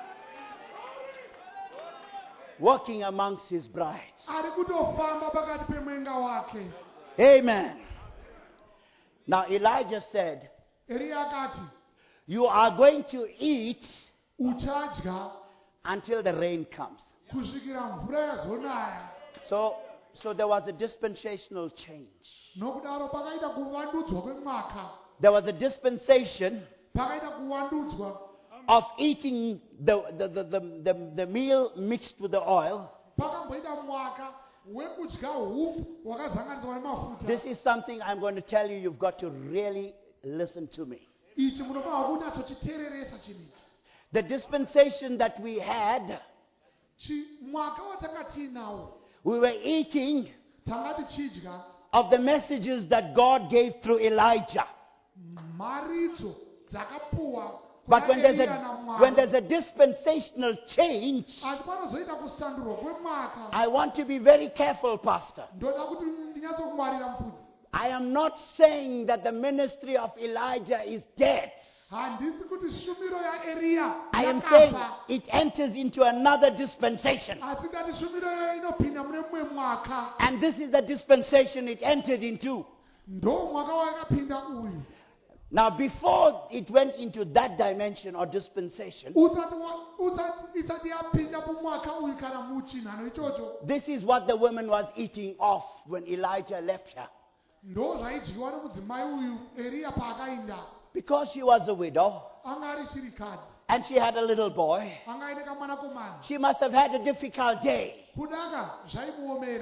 Speaker 1: Walking amongst his brides.
Speaker 2: Ari kutofamba pakati pemwenga wake.
Speaker 1: Amen. Now Elijah said,
Speaker 2: Eriya akati
Speaker 1: you are going to eat
Speaker 2: uchadya
Speaker 1: until the rain comes.
Speaker 2: kusvikira mvura yazonaya.
Speaker 1: So, so there was a dispensational change.
Speaker 2: Nokudaro pakaita kuvandudzwa kwemwaka.
Speaker 1: There was a dispensation
Speaker 2: Pakaita kuvandudzwa
Speaker 1: of eating the, the, the, the, the, the meal mixed with the oil.
Speaker 2: pakamboita mwaka wekudya hupfu hwakazanganiswa nemafuta.
Speaker 1: This is something I'm going to tell you, you've got to really listen to me.
Speaker 2: Ichi munofanira kunyatsochiteereresa chinhu ichi.
Speaker 1: The dispensation that we had,
Speaker 2: Chi- mwaka watanga tiinawo
Speaker 1: we were eating
Speaker 2: tanga tichidya
Speaker 1: of the messages that God gave through Elijah.
Speaker 2: mharidzo dzakapuwa
Speaker 1: But when there's
Speaker 2: kuna
Speaker 1: a,
Speaker 2: Eliya naMwari.
Speaker 1: when there's a dispensational change,
Speaker 2: Asi panozoita kusandurwa kwemwaka.
Speaker 1: I want to be very careful, Pastor.
Speaker 2: Ndoda kuti ndinyatsokungwarira mfudzi.
Speaker 1: I am not saying that the ministry of Elijah is dead.
Speaker 2: Handisi kuti shumiro yaEriya
Speaker 1: I am saying
Speaker 2: yakafa.
Speaker 1: it enters into another dispensation.
Speaker 2: Asi ngati shumiro yayo inopinda mune mumwe mwaka.
Speaker 1: And this is the dispensation it entered into.
Speaker 2: Ndo mwaka wakapinda uyu.
Speaker 1: Now, before it went into that dimension or dispensation,
Speaker 2: Usati wa- usati- isati yapinda mumwaka uyu kana muchinhano ichocho.
Speaker 1: this is what the woman was eating off when Elijah left her.
Speaker 2: Ndo zvaidyiwa nomudzimai uyu Eriya paakainda.
Speaker 1: Because she was a widow
Speaker 2: Anga ari chirikadzi.
Speaker 1: and she had a little boy,
Speaker 2: Anga aine kamwanakomana.
Speaker 1: she must have had a difficult day.
Speaker 2: Kudaka zvaimuomera.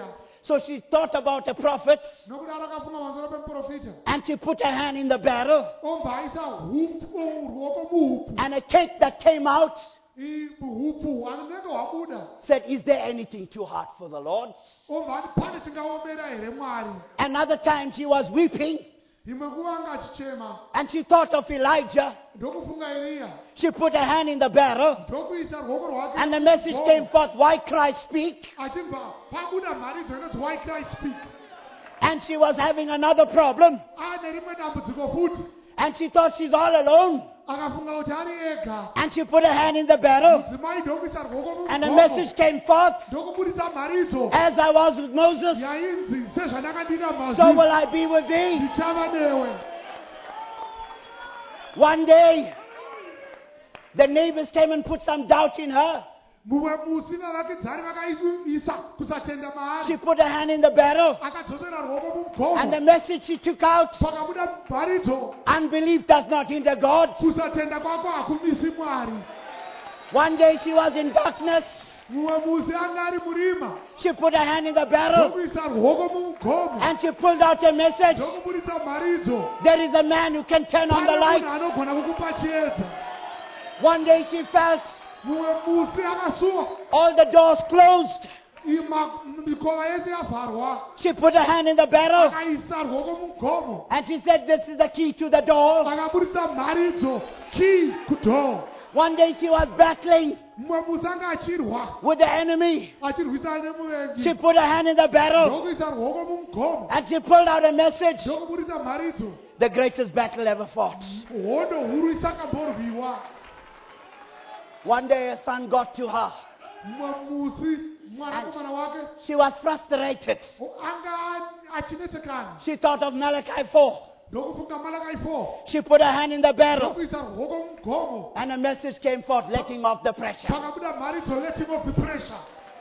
Speaker 1: So she thought about a prophet,
Speaker 2: nokuti akafunga pamusoro pemuprofita
Speaker 1: and she put her hand in the barrel,
Speaker 2: obva aisa hupfu ruoko muhupfu
Speaker 1: and a cake that came out
Speaker 2: I- hupfu anenge hwabuda
Speaker 1: said, "Is there anything too hard for the Lord?"
Speaker 2: obva ati pane chingaomera here mwari.
Speaker 1: Another time she was weeping,
Speaker 2: imwe nguva anga achichema
Speaker 1: and she thought of Elijah.
Speaker 2: ndokufunga Eliya
Speaker 1: She put her hand in the barrel,
Speaker 2: ndokuisa ruoko rwake
Speaker 1: and the message came forth, "Why Christ speak?"
Speaker 2: achibva pabuda mharidzo inonzi why Christ speak.
Speaker 1: And she was having another problem,
Speaker 2: ane rimwe dambudziko futi
Speaker 1: and she thought she's all alone.
Speaker 2: akafunga kuti ari ega.
Speaker 1: And she put her hand in the barrel,
Speaker 2: mudzimai ndokuisa ruoko
Speaker 1: and a
Speaker 2: mumugomo
Speaker 1: message came forth,
Speaker 2: ndokubudisa mharidzo
Speaker 1: "As I was with Moses,
Speaker 2: yainzi sezvandakadika
Speaker 1: so
Speaker 2: mazwi
Speaker 1: will I be with thee."
Speaker 2: ndichava newe.
Speaker 1: One day, the neighbors came and put some doubt in her.
Speaker 2: mumwe musi vavakidzani vakaisa kusatenda
Speaker 1: She
Speaker 2: maari
Speaker 1: put her hand in the barrel,
Speaker 2: akadzosera ruoko
Speaker 1: and the
Speaker 2: mumugomo
Speaker 1: message she took out,
Speaker 2: pakabuda mharidzo
Speaker 1: "Unbelief does not hinder God."
Speaker 2: kusatenda kwako hakumisi mwari.
Speaker 1: One day she was in darkness.
Speaker 2: mumwe musi anga ari murima
Speaker 1: She put her hand in the barrel,
Speaker 2: ndokuisa ruoko mumugomo
Speaker 1: and she pulled out a message.
Speaker 2: ndokubudisa mharidzo
Speaker 1: "There is a man who can turn on
Speaker 2: pane
Speaker 1: the
Speaker 2: munhu
Speaker 1: light."
Speaker 2: anogona kukupa chiedza.
Speaker 1: One day she felt
Speaker 2: mumwe musi akasuwa
Speaker 1: all the doors closed.
Speaker 2: ima mikova yese yavharwa
Speaker 1: She put her hand in the barrel,
Speaker 2: akaisa ruoko mumugomo
Speaker 1: and she said, "This is the key to the door."
Speaker 2: akabudisa mharidzo key kudhoo.
Speaker 1: One day she was battling
Speaker 2: mumwe musi anga achirwa
Speaker 1: with the enemy.
Speaker 2: achirwisana
Speaker 1: She
Speaker 2: nemuvengi
Speaker 1: put her hand in the barrel,
Speaker 2: ndokuisa ruoko mumugomo
Speaker 1: and she pulled out a message.
Speaker 2: ndokubudisa mharidzo
Speaker 1: The greatest battle ever fought.
Speaker 2: hondo huru isakamborwiwa.
Speaker 1: One day a son got to her.
Speaker 2: mumwe musi mwanakomana wake
Speaker 1: She was frustrated.
Speaker 2: anga achinetekana
Speaker 1: She thought of Malachi four.
Speaker 2: ndokufunga Malachi four
Speaker 1: She put her hand in the barrel,
Speaker 2: ndokuisa ruoko mumugomo
Speaker 1: and a message came forth, letting off the pressure.
Speaker 2: pakabuda mharidzo letting off the pressure.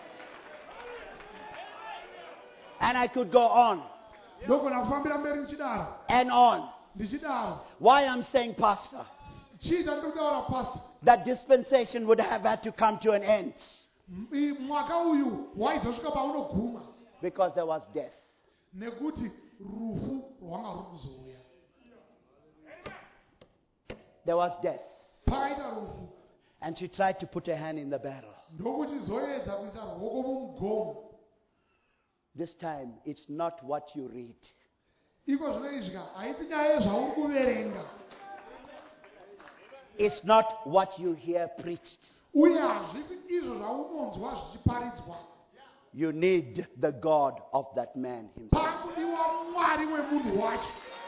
Speaker 1: And I could go on
Speaker 2: ndogona kufambira mberi ndichidaro
Speaker 1: and on.
Speaker 2: ndichidaro.
Speaker 1: Why I'm saying, Pastor,
Speaker 2: chii chandikutaura pasi
Speaker 1: that dispensation would have had to come to an end
Speaker 2: mwaka uyu waizosvika paunoguma
Speaker 1: because there was death.
Speaker 2: nekuti rufu rwanga ruri kuzouya.
Speaker 1: There was death.
Speaker 2: pakaita rufu
Speaker 1: And she tried to put her hand in the barrel.
Speaker 2: ndokuti zoedza kuisa ruoko mumugomo.
Speaker 1: This time, it's not what you read.
Speaker 2: iko zvinoizvika haiti nyaya yezvauri kuverenga
Speaker 1: It's not what you hear preached.
Speaker 2: uye hazvisi izvo zvaunonzwa zvichiparidzwa.
Speaker 1: You need the God of that man himself.
Speaker 2: pakudiwa mwari wemunhu wacho.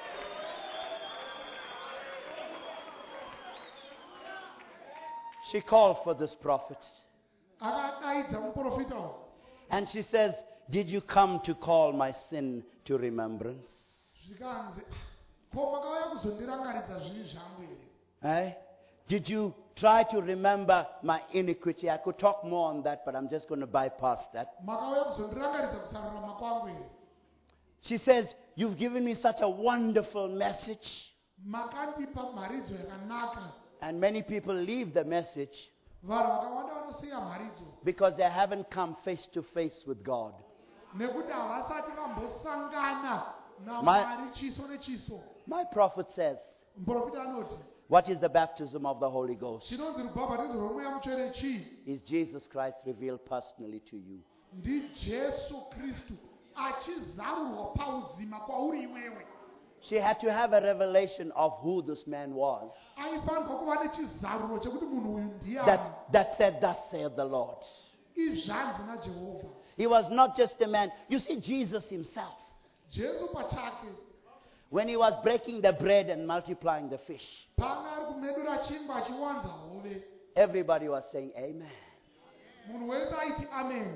Speaker 1: She called for this prophet.
Speaker 2: akadaidza muprofita uyu
Speaker 1: And she says, "Did you come to call my sin to remembrance?"
Speaker 2: zvikanzi ko makauya kuzondirangaridza zvivi zvangu here.
Speaker 1: Eh? Did you try to remember my iniquity? I could talk more on that, but I'm just going to bypass that.
Speaker 2: makauya kuzondirangaridza kusarurama kwangu here.
Speaker 1: She says, "You've given me such a wonderful message."
Speaker 2: makandipa mharidzo yakanaka.
Speaker 1: And many people leave the message
Speaker 2: vanhu vakawanda vanosiya mharidzo
Speaker 1: because they haven't come face to face with God.
Speaker 2: nekuti havasati vambosangana
Speaker 1: My-
Speaker 2: namwari chiso nechiso.
Speaker 1: My prophet says,
Speaker 2: muprofita anoti
Speaker 1: what is the baptism of the Holy Ghost?
Speaker 2: chinonzi rubhabhatidzo rwomweya mutsvene chii?
Speaker 1: Is Jesus Christ revealed personally to you?
Speaker 2: ndijesu kristu achizarurwa pauzima kwauri iwewe.
Speaker 1: She had to have a revelation of who this man was
Speaker 2: aifanirwa kuva nechizaruro chekuti munhu uyu ndiani.
Speaker 1: that, that said, "Thus saith the Lord."
Speaker 2: izvanzi najehovha.
Speaker 1: He was not just a man. You see, Jesus himself,
Speaker 2: jesu pachake
Speaker 1: when he was breaking the bread and multiplying the fish,
Speaker 2: panga ari kumedura chingwa achiwanza hove,
Speaker 1: everybody was saying, "Amen."
Speaker 2: munhu wese aiti amen.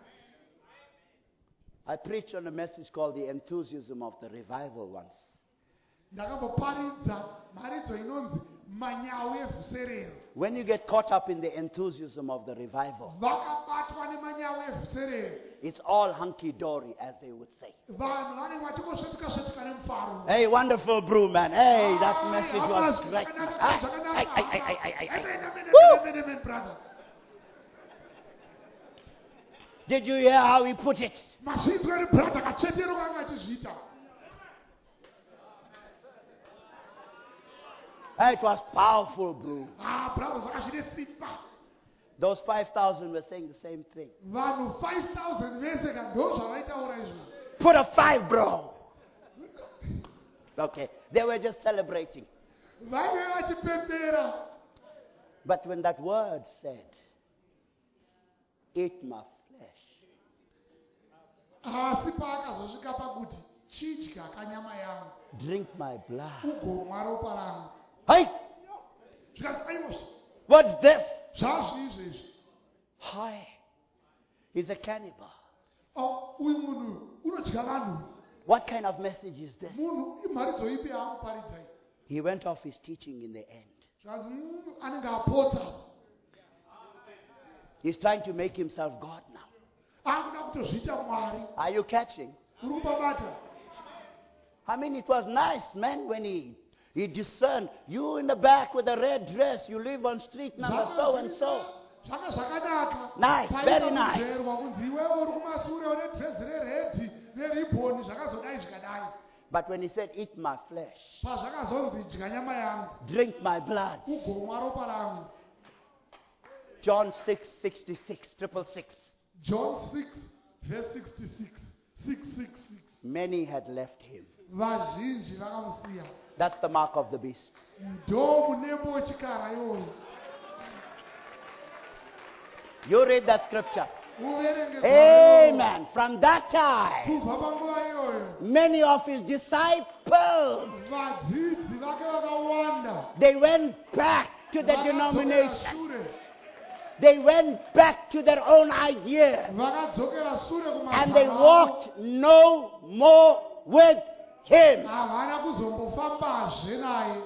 Speaker 1: I preached on a message called The Enthusiasm of the Revival once.
Speaker 2: ndakamboparidza mharidzo inonzi manyawu evhuserero.
Speaker 1: When you get caught up in the enthusiasm of the revival,
Speaker 2: vakabatwa nemanyawu evhuserero.
Speaker 1: it's all hunky-dory, as they would say.
Speaker 2: vanhu vanenge vachingosvetuka svetuka nemufaro.
Speaker 1: Hey, wonderful brew, man. Hey, that
Speaker 2: Ai,
Speaker 1: message
Speaker 2: hapana,
Speaker 1: was great.
Speaker 2: zvakanaka,
Speaker 1: Ai,
Speaker 2: zvakanaka.
Speaker 1: ai, ai, ai, ai, ai, ai.
Speaker 2: Amen, amen,
Speaker 1: Woo!
Speaker 2: amen, amen, amen, brother.
Speaker 1: Did you hear how he put it?
Speaker 2: Mazvinzwa ere brother kachetero kanga achizviita.
Speaker 1: It was powerful, bro.
Speaker 2: Ah, bravo zvakazvine simba.
Speaker 1: Those five thousand were saying the same thing.
Speaker 2: Vanhu five thousand vese ndo zvavaitaura izvo.
Speaker 1: Put a five, bro. Okay, they were just celebrating.
Speaker 2: Vaive vachipembera.
Speaker 1: But when that word said, eat my flesh,
Speaker 2: asi paakazosvika pakuti chidya kanyama yangu
Speaker 1: drink my blood.
Speaker 2: ugomwa ropa rangu.
Speaker 1: Hey,
Speaker 2: Zvikati aivozvo
Speaker 1: what's this?
Speaker 2: zvazvii izvezvi.
Speaker 1: Hi, he's a cannibal.
Speaker 2: Oh, uyu munhu unodya vanhu.
Speaker 1: What kind of message is this?
Speaker 2: Munhu imharidzo ipi yaamuparidzai.
Speaker 1: He went off his teaching in the end.
Speaker 2: Zvazi munhu anenge apota.
Speaker 1: He's trying to make himself God now.
Speaker 2: Akuda kutozviita mwari.
Speaker 1: Are you catching?
Speaker 2: Uri kupabata.
Speaker 1: I mean, it was nice, man, when he, he discerned, you in the back with a red dress, you live on street number so and so.
Speaker 2: Zvanga zvakanaka.
Speaker 1: Nice, very nice.
Speaker 2: Paizerwa kunzi iwewe uri kumashure une dress reredhi neribhoni zvakazodai zvikadai.
Speaker 1: But when he said, eat my flesh,
Speaker 2: Pazvakazonzi dya nyama yangu
Speaker 1: drink my blood,
Speaker 2: ugomwa ropa rangu.
Speaker 1: John six sixty-six, triple six.
Speaker 2: John six verse sixty-six. six six six.
Speaker 1: Many had left him.
Speaker 2: Vazhinji vakamusiya.
Speaker 1: That's the mark of the beast.
Speaker 2: Ndo munembo wechikara iwoyo.
Speaker 1: You read that scripture.
Speaker 2: Uverenge
Speaker 1: Amen. From that time,
Speaker 2: kubva panguva iyoyo
Speaker 1: many of his disciples,
Speaker 2: vadzidzi vake vakawanda
Speaker 1: they went back to the
Speaker 2: vakadzokera
Speaker 1: denomination.
Speaker 2: shure.
Speaker 1: They went back to their own idea.
Speaker 2: Vakadzokera shure
Speaker 1: And they
Speaker 2: kumagama avo.
Speaker 1: walked no more with him.
Speaker 2: Havana kuzombofambazve naye.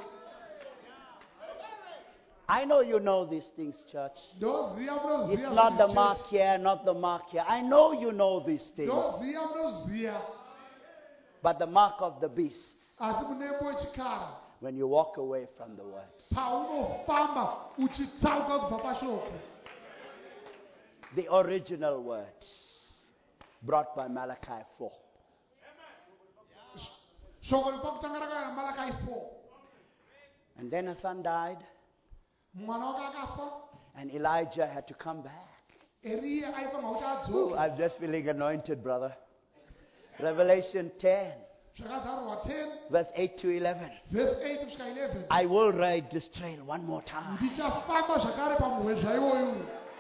Speaker 1: I know you know these things, church.
Speaker 2: Ndoziya munoziya
Speaker 1: It's not the
Speaker 2: kuti
Speaker 1: mark
Speaker 2: church.
Speaker 1: here, not the mark here. I know you know these things.
Speaker 2: Ndoziya munoziya.
Speaker 1: But the mark of the beast,
Speaker 2: Asi munembo wechikara.
Speaker 1: when you walk away from the word.
Speaker 2: Paunofamba uchitsauka kubva pashoko.
Speaker 1: The original word brought by Malachi four.
Speaker 2: Shoko ripakutanga rakauya naMalachi four.
Speaker 1: And then a son died,
Speaker 2: Mwana wake akafa.
Speaker 1: and Elijah had to come back.
Speaker 2: Eliya aifanwa kuti
Speaker 1: Ooh,
Speaker 2: adzoke.
Speaker 1: I'm just feeling anointed, brother. Revelation ten,
Speaker 2: Zvakazarurwa ten
Speaker 1: verse eight to eleven.
Speaker 2: verse eight kusvika eleven.
Speaker 1: I will ride this trail one more time.
Speaker 2: Ndichafamba zvakare pamuhwezva iwoyu.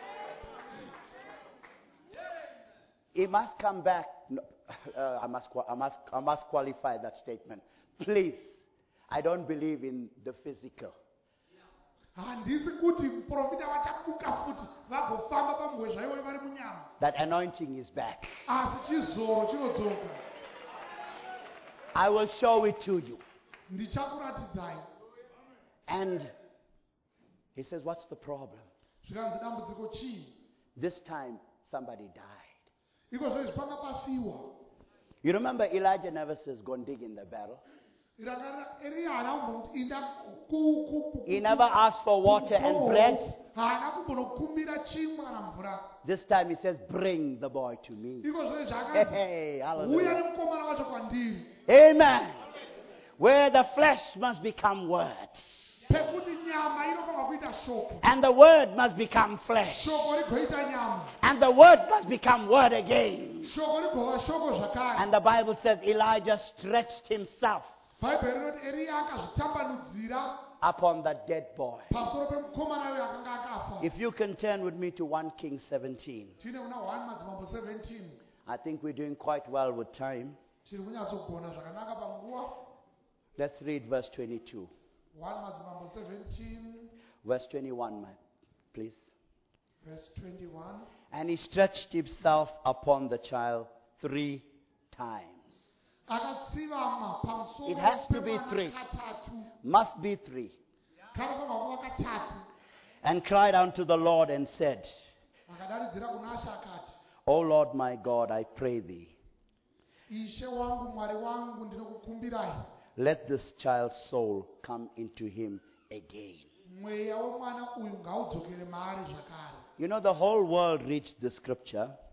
Speaker 1: He must come back. No, uh, I, must, qua- I, must, I must qualify that statement. Please, I don't believe in the physical.
Speaker 2: Handisi kuti muprofita vachabuka futi vagofamba pamuhwezva iwoyu vari munyama.
Speaker 1: That anointing is back.
Speaker 2: Asi chizoro chinodzoka.
Speaker 1: I will show it to you.
Speaker 2: Ndichakuratidzai.
Speaker 1: And he says, what's the problem?
Speaker 2: Zvikanzi dambudziko chii?
Speaker 1: This time, somebody died.
Speaker 2: Iko zvezvi panga pafiwa.
Speaker 1: You remember Elijah never says, go and dig in the barrel.
Speaker 2: Rakara Eliya haana kumbomuti inda ku- ku- ku-
Speaker 1: He never asked for water and bread.
Speaker 2: haana kumbonokumbira chimwe kana mvura.
Speaker 1: This time he says, bring the boy to me.
Speaker 2: Iko zvezvi
Speaker 1: Hey,
Speaker 2: zvakanzi
Speaker 1: hey,
Speaker 2: uya
Speaker 1: hallelujah.
Speaker 2: nemukomana wacho kwandiri.
Speaker 1: Amen. Where the flesh must become words.
Speaker 2: Pekuti nyama inofanwa kuita shoko.
Speaker 1: And the word must become flesh.
Speaker 2: Shoko rigoita nyama.
Speaker 1: And the word must become word again.
Speaker 2: Shoko rigova shoko zvakare.
Speaker 1: And the Bible says Elijah stretched himself
Speaker 2: Bhaibheri rinoti Eliya akazvitambanudzira
Speaker 1: upon that dead boy.
Speaker 2: pamusoro pemukomana uyo akanga akafa.
Speaker 1: If you can turn with me to First Kings seventeen.
Speaker 2: Tine kuna one madzimambo seventeen.
Speaker 1: I think we're doing quite well with time.
Speaker 2: Tiri kunyatsogona zvakanaka panguva.
Speaker 1: Let's read verse twenty-two.
Speaker 2: one madzimambo seventeen
Speaker 1: Verse twenty-one, my- please.
Speaker 2: verse twenty-one.
Speaker 1: And he stretched himself upon the child three times.
Speaker 2: Akatsivama pamusoro
Speaker 1: It has to be
Speaker 2: pemwana
Speaker 1: three.
Speaker 2: katatu.
Speaker 1: Must be three.
Speaker 2: Kanofanwa kuva katatu.
Speaker 1: And cried unto the Lord and said,
Speaker 2: Akadanidzira kuna She akati,
Speaker 1: O Lord my God, I pray thee,
Speaker 2: Ishe wangu Mwari wangu ndinokukumbirai.
Speaker 1: let this child's soul come into him again.
Speaker 2: Mweya womwana uyu ngaudzokere maari zvakare.
Speaker 1: You know, the whole world reached the scripture,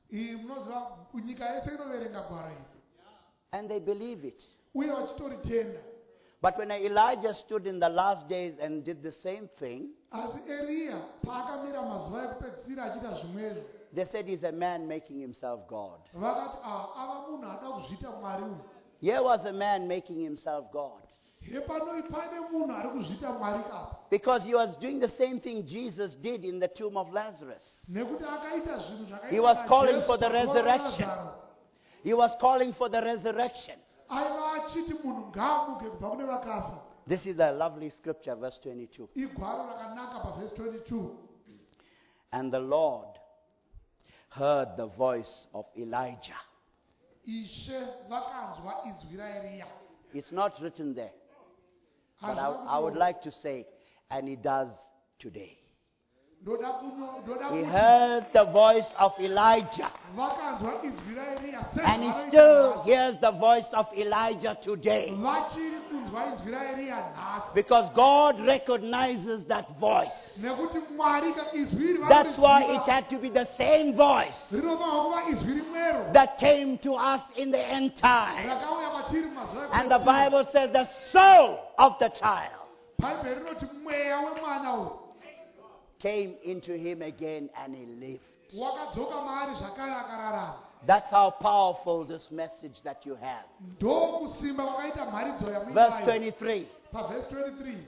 Speaker 2: iyi munoziva nyika yese inoverenga gwaro iri
Speaker 1: And they believe it.
Speaker 2: uye vachitoritenga.
Speaker 1: But when Elijah stood in the last days and did the same thing,
Speaker 2: Asi Eliya paakamira mazuva ekupedzisira achiita zvimwezvo,
Speaker 1: they said he's a man making himself God.
Speaker 2: vakati ah, ava munhu ada kuzviita mwari uyu.
Speaker 1: Here was a man making himself God.
Speaker 2: He panoi pane munhu ari kuzviita mwari apa.
Speaker 1: Because he was doing the same thing Jesus did in the tomb of Lazarus.
Speaker 2: Nekuti akaita zvinhu zvakaita
Speaker 1: He was
Speaker 2: naJesu
Speaker 1: calling for the
Speaker 2: pakuva
Speaker 1: resurrection.
Speaker 2: Lazaro.
Speaker 1: He was calling for the resurrection.
Speaker 2: Aiva achiti munhu ngaamuke kubva kune vakafa.
Speaker 1: This is a lovely scripture, verse twenty-two.
Speaker 2: Igwaro rakanaka pavhesi twenty-two.
Speaker 1: And the Lord heard the voice of Elijah.
Speaker 2: Ishe vakanzwa izwi raEriya.
Speaker 1: It's not written there. But I, I would like to say, and he does today.
Speaker 2: Ndoda kuno- ndoda
Speaker 1: He
Speaker 2: kuti
Speaker 1: heard the voice of Elijah.
Speaker 2: vakanzwa izwi raEriya
Speaker 1: And he
Speaker 2: sezvavanoita
Speaker 1: still
Speaker 2: nhasi.
Speaker 1: hears the voice of Elijah today.
Speaker 2: Vachiri kunzwa izwi raEriya nhasi.
Speaker 1: Because God recognizes that voice.
Speaker 2: Nekuti mwari ka izwi iri
Speaker 1: That's why
Speaker 2: vanoriziva.
Speaker 1: it had to be the same voice
Speaker 2: Rinofanira kuva izwi rimwero
Speaker 1: that came to us in the end time.
Speaker 2: rakauya kwatiri mumazuva
Speaker 1: And the
Speaker 2: ekupedzisira.
Speaker 1: Bible says the soul of the child
Speaker 2: Bhaibheri rinoti mweya wemwana uyu
Speaker 1: came into him again and he lived.
Speaker 2: wakadzoka maari zvakare akararama.
Speaker 1: That's how powerful this message that you have.
Speaker 2: Ndo kusimba kwakaita mharidzo
Speaker 1: Verse
Speaker 2: yamuinayo.
Speaker 1: twenty-three.
Speaker 2: Pavhesi twenty-three.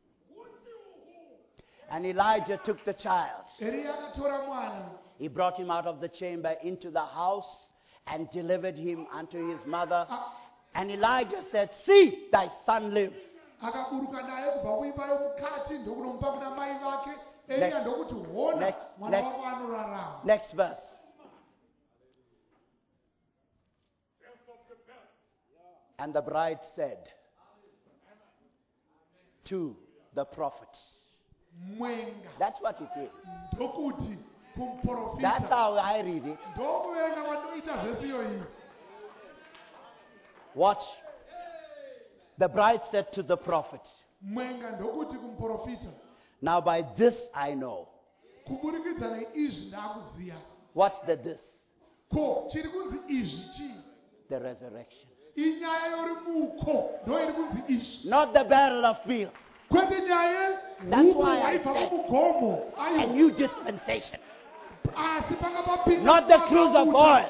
Speaker 1: And Elijah took the child.
Speaker 2: Eliya akatora mwana
Speaker 1: He brought him out of the chamber into the house and delivered him unto his mother. And Elijah said, see, thy son live.
Speaker 2: akaburuka naye kubva kuimba yomukati ndokunomupa kuna mai vake. Eliya
Speaker 1: Next.
Speaker 2: ndokuti hona
Speaker 1: Next.
Speaker 2: mwana
Speaker 1: Next.
Speaker 2: wako anorarama.
Speaker 1: Next verse. And the bride said to the prophet.
Speaker 2: Mwenga
Speaker 1: That's what it is.
Speaker 2: ndokuti
Speaker 1: That's
Speaker 2: kumuprofita.
Speaker 1: how I read it.
Speaker 2: Ndokuverenga kwandinoita vhesi iyoyi.
Speaker 1: Watch. The bride said to the prophet,
Speaker 2: Mwenga ndokuti kumuprofita.
Speaker 1: now by this I know.
Speaker 2: Kuburikidza neizvi ndakuziya.
Speaker 1: What's the this?
Speaker 2: Ko chiri kunzi izvi chii?
Speaker 1: The resurrection.
Speaker 2: Inyaya yorimuko ndo iri kunzi izvi.
Speaker 1: Not the barrel of meal.
Speaker 2: Kwete nyaya
Speaker 1: That's
Speaker 2: huku
Speaker 1: why I
Speaker 2: waibva
Speaker 1: said-
Speaker 2: kumugomo.
Speaker 1: A
Speaker 2: Ayo.
Speaker 1: new dispensation.
Speaker 2: Asi panga papinda
Speaker 1: Not the
Speaker 2: mwana
Speaker 1: cruise of
Speaker 2: uta.
Speaker 1: oil.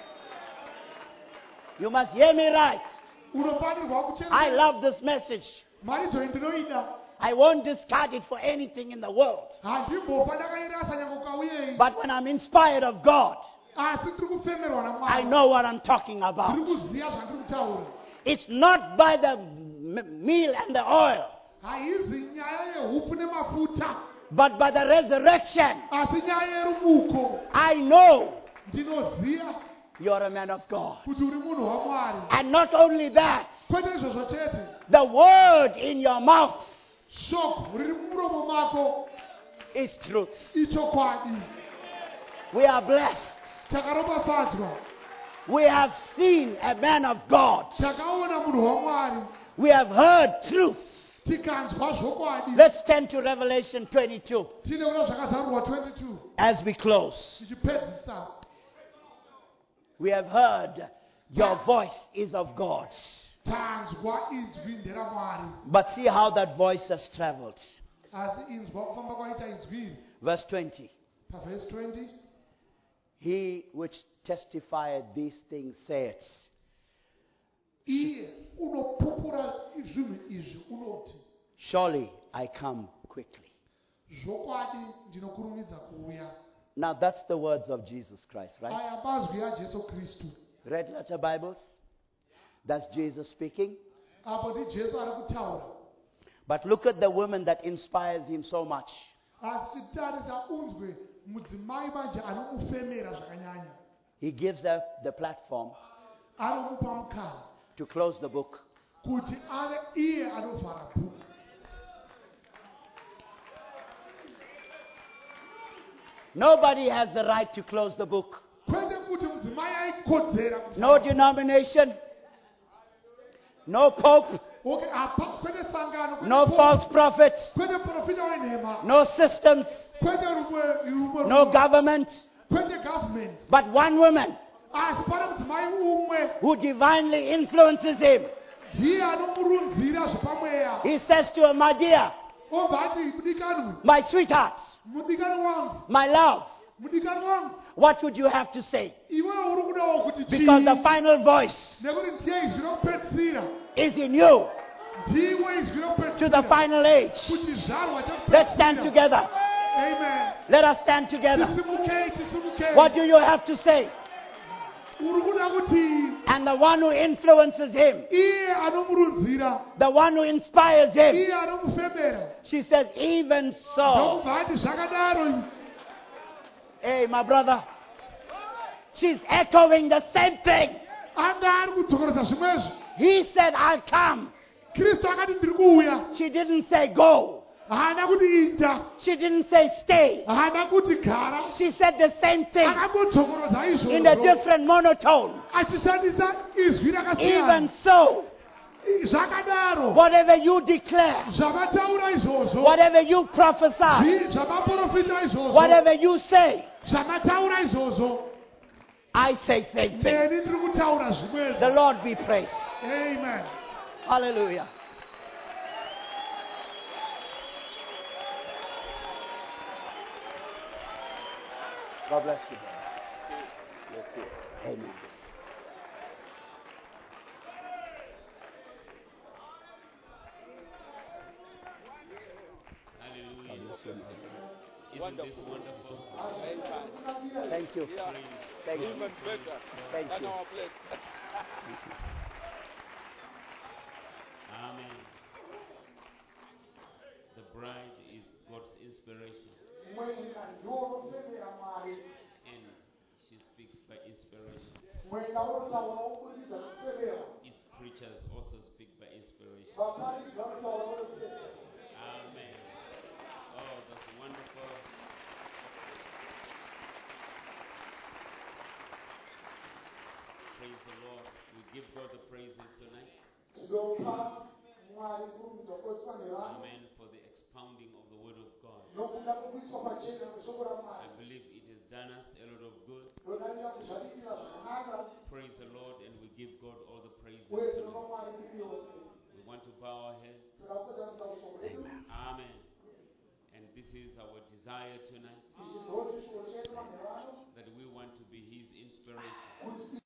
Speaker 1: You must hear me right.
Speaker 2: Unofanirwa kuchera.
Speaker 1: I love this message.
Speaker 2: Maridzo ndinoida.
Speaker 1: I won't discard it for anything in the world.
Speaker 2: Handimbofa ndakairasa nyange ukauyeyi.
Speaker 1: But when I'm inspired of God,
Speaker 2: Asi ndiri kufemerwa naMwari.
Speaker 1: I know what I'm talking
Speaker 2: Ndiri
Speaker 1: about.
Speaker 2: kuziya zvandiri kutaura.
Speaker 1: It's not by the m- meal and the oil,
Speaker 2: Haizi nyaya yehupu nemafuta.
Speaker 1: but by the resurrection.
Speaker 2: Asi nyaya yerumuko.
Speaker 1: I know
Speaker 2: Ndinoziya
Speaker 1: you're a man of God.
Speaker 2: kuti uri munhu waMwari.
Speaker 1: And not only that,
Speaker 2: Kwete izvozvo chete.
Speaker 1: the word in your mouth
Speaker 2: Shoko riri mumuromo mako
Speaker 1: is truth.
Speaker 2: ichokwadi.
Speaker 1: We are blessed.
Speaker 2: Takaropafadzwa.
Speaker 1: We have seen a man of God.
Speaker 2: Takaona munhu waMwari.
Speaker 1: We have heard truth.
Speaker 2: Tikanzwa zvokwadi.
Speaker 1: Let's turn to Revelation twenty-two
Speaker 2: Tine kuna zvakazarurwa twenty-two.
Speaker 1: as we close.
Speaker 2: Tichipedzisa.
Speaker 1: We have heard your voice is of God.
Speaker 2: Tanzwa izwi nderaMwari.
Speaker 1: But see how that voice has traveled.
Speaker 2: Asi inzwa kufamba kwaita izwi iri.
Speaker 1: Verse twenty.
Speaker 2: Pavhesi twenty.
Speaker 1: He which testified these things saith,
Speaker 2: Iye unopupura zvinhu izvi unoti.
Speaker 1: surely I come quickly.
Speaker 2: Zvokwadi ndinokurumidza kuuya.
Speaker 1: Now that's the words of Jesus Christ, right?
Speaker 2: Aya mazwi aJesu Kristu.
Speaker 1: Red letter Bibles. That's Jesus speaking.
Speaker 2: Apo ndi Jesu ari kutaura.
Speaker 1: But look at the woman that inspires him so much.
Speaker 2: Asi titarisa unzwe mudzimai manje anomufemera zvakanyanya.
Speaker 1: He gives her the platform
Speaker 2: Anomupa mukana
Speaker 1: to close the book.
Speaker 2: kuti ave iye anovhara bhuku.
Speaker 1: Nobody has the right to close the book.
Speaker 2: Kwete kuti mudzimai aikodzera kuvhara.
Speaker 1: No denomination, no pope,
Speaker 2: Okay, apa kwete sangano, kwete
Speaker 1: no
Speaker 2: pope,
Speaker 1: false prophets,
Speaker 2: kwete profita wenhema,
Speaker 1: no systems,
Speaker 2: kwete rumwe rumwe
Speaker 1: no
Speaker 2: rumwe.
Speaker 1: government,
Speaker 2: kwete government
Speaker 1: but one woman
Speaker 2: asi pana mudzimai umwe
Speaker 1: who divinely influences him.
Speaker 2: ndiye anomurunzira zvepamweya.
Speaker 1: He says to her, my dear,
Speaker 2: Obva ati mudikanwi,
Speaker 1: my sweetheart,
Speaker 2: mudikani wangu,
Speaker 1: my love,
Speaker 2: mudikani wangu,
Speaker 1: what would you have to say?
Speaker 2: iwewe uri kudawo kuti
Speaker 1: Because the
Speaker 2: chii?
Speaker 1: final voice
Speaker 2: Nekuti ndiye izwi rokupedzisira,
Speaker 1: is in you
Speaker 2: ndiwe izwi
Speaker 1: to the
Speaker 2: rokupedzisira
Speaker 1: final age.
Speaker 2: kuti zvarwa
Speaker 1: Let's stand
Speaker 2: chakupedzisira.
Speaker 1: together.
Speaker 2: Amen.
Speaker 1: Let us stand together.
Speaker 2: Tisimukei, tisimukei.
Speaker 1: What do you have to say?
Speaker 2: Uri kuda kuti
Speaker 1: And the one who influences him,
Speaker 2: iye anomurunzira,
Speaker 1: the one who inspires him,
Speaker 2: iye anomufemera,
Speaker 1: she says, even so.
Speaker 2: ndokubva ati zvakadaro.
Speaker 1: Hey, my brother. She's echoing the same thing.
Speaker 2: Anga ari kudzokeredza zvimwezvo.
Speaker 1: He said, I'll come.
Speaker 2: Kristu akati ndiri kuuya.
Speaker 1: She didn't say go.
Speaker 2: Haana kuti ita.
Speaker 1: She didn't say stay.
Speaker 2: Haana kuti gara.
Speaker 1: She said the same thing
Speaker 2: Akangotsokorodza izvozvo.
Speaker 1: in a different monotone.
Speaker 2: Achishandisa izwi
Speaker 1: Even
Speaker 2: rakasiyana.
Speaker 1: so,
Speaker 2: Zvakadaro.
Speaker 1: whatever you declare,
Speaker 2: Zvamataura izvozvo.
Speaker 1: whatever you prophesy,
Speaker 2: Zvi- Zvamaprofita izvozvo.
Speaker 1: whatever you say,
Speaker 2: Zvamataura izvozvo.
Speaker 1: I say same thing.
Speaker 2: Neni ndiri kutaura
Speaker 1: The
Speaker 2: zvimwezvo.
Speaker 1: Lord be praised.
Speaker 2: Amen.
Speaker 1: Hallelujah. God bless you. Bless you. Amen.
Speaker 3: Hallelujah. Isn't this wonderful?
Speaker 1: Thank you. Thank you.
Speaker 4: Even better
Speaker 1: Thank
Speaker 4: than
Speaker 1: you.
Speaker 4: our place.
Speaker 3: Amen. The bride is God's inspiration, and she speaks by inspiration. Its preachers also speak by inspiration. Amen. Oh, that's wonderful. Praise the Lord. We give God the praises tonight. Amen. For the expounding of the word of God. I believe it has done us a lot of good. Praise the Lord, and we give God all the praises tonight. We want to bow our heads.
Speaker 1: Amen.
Speaker 3: Amen. And this is our desire tonight, that we want to be His inspiration.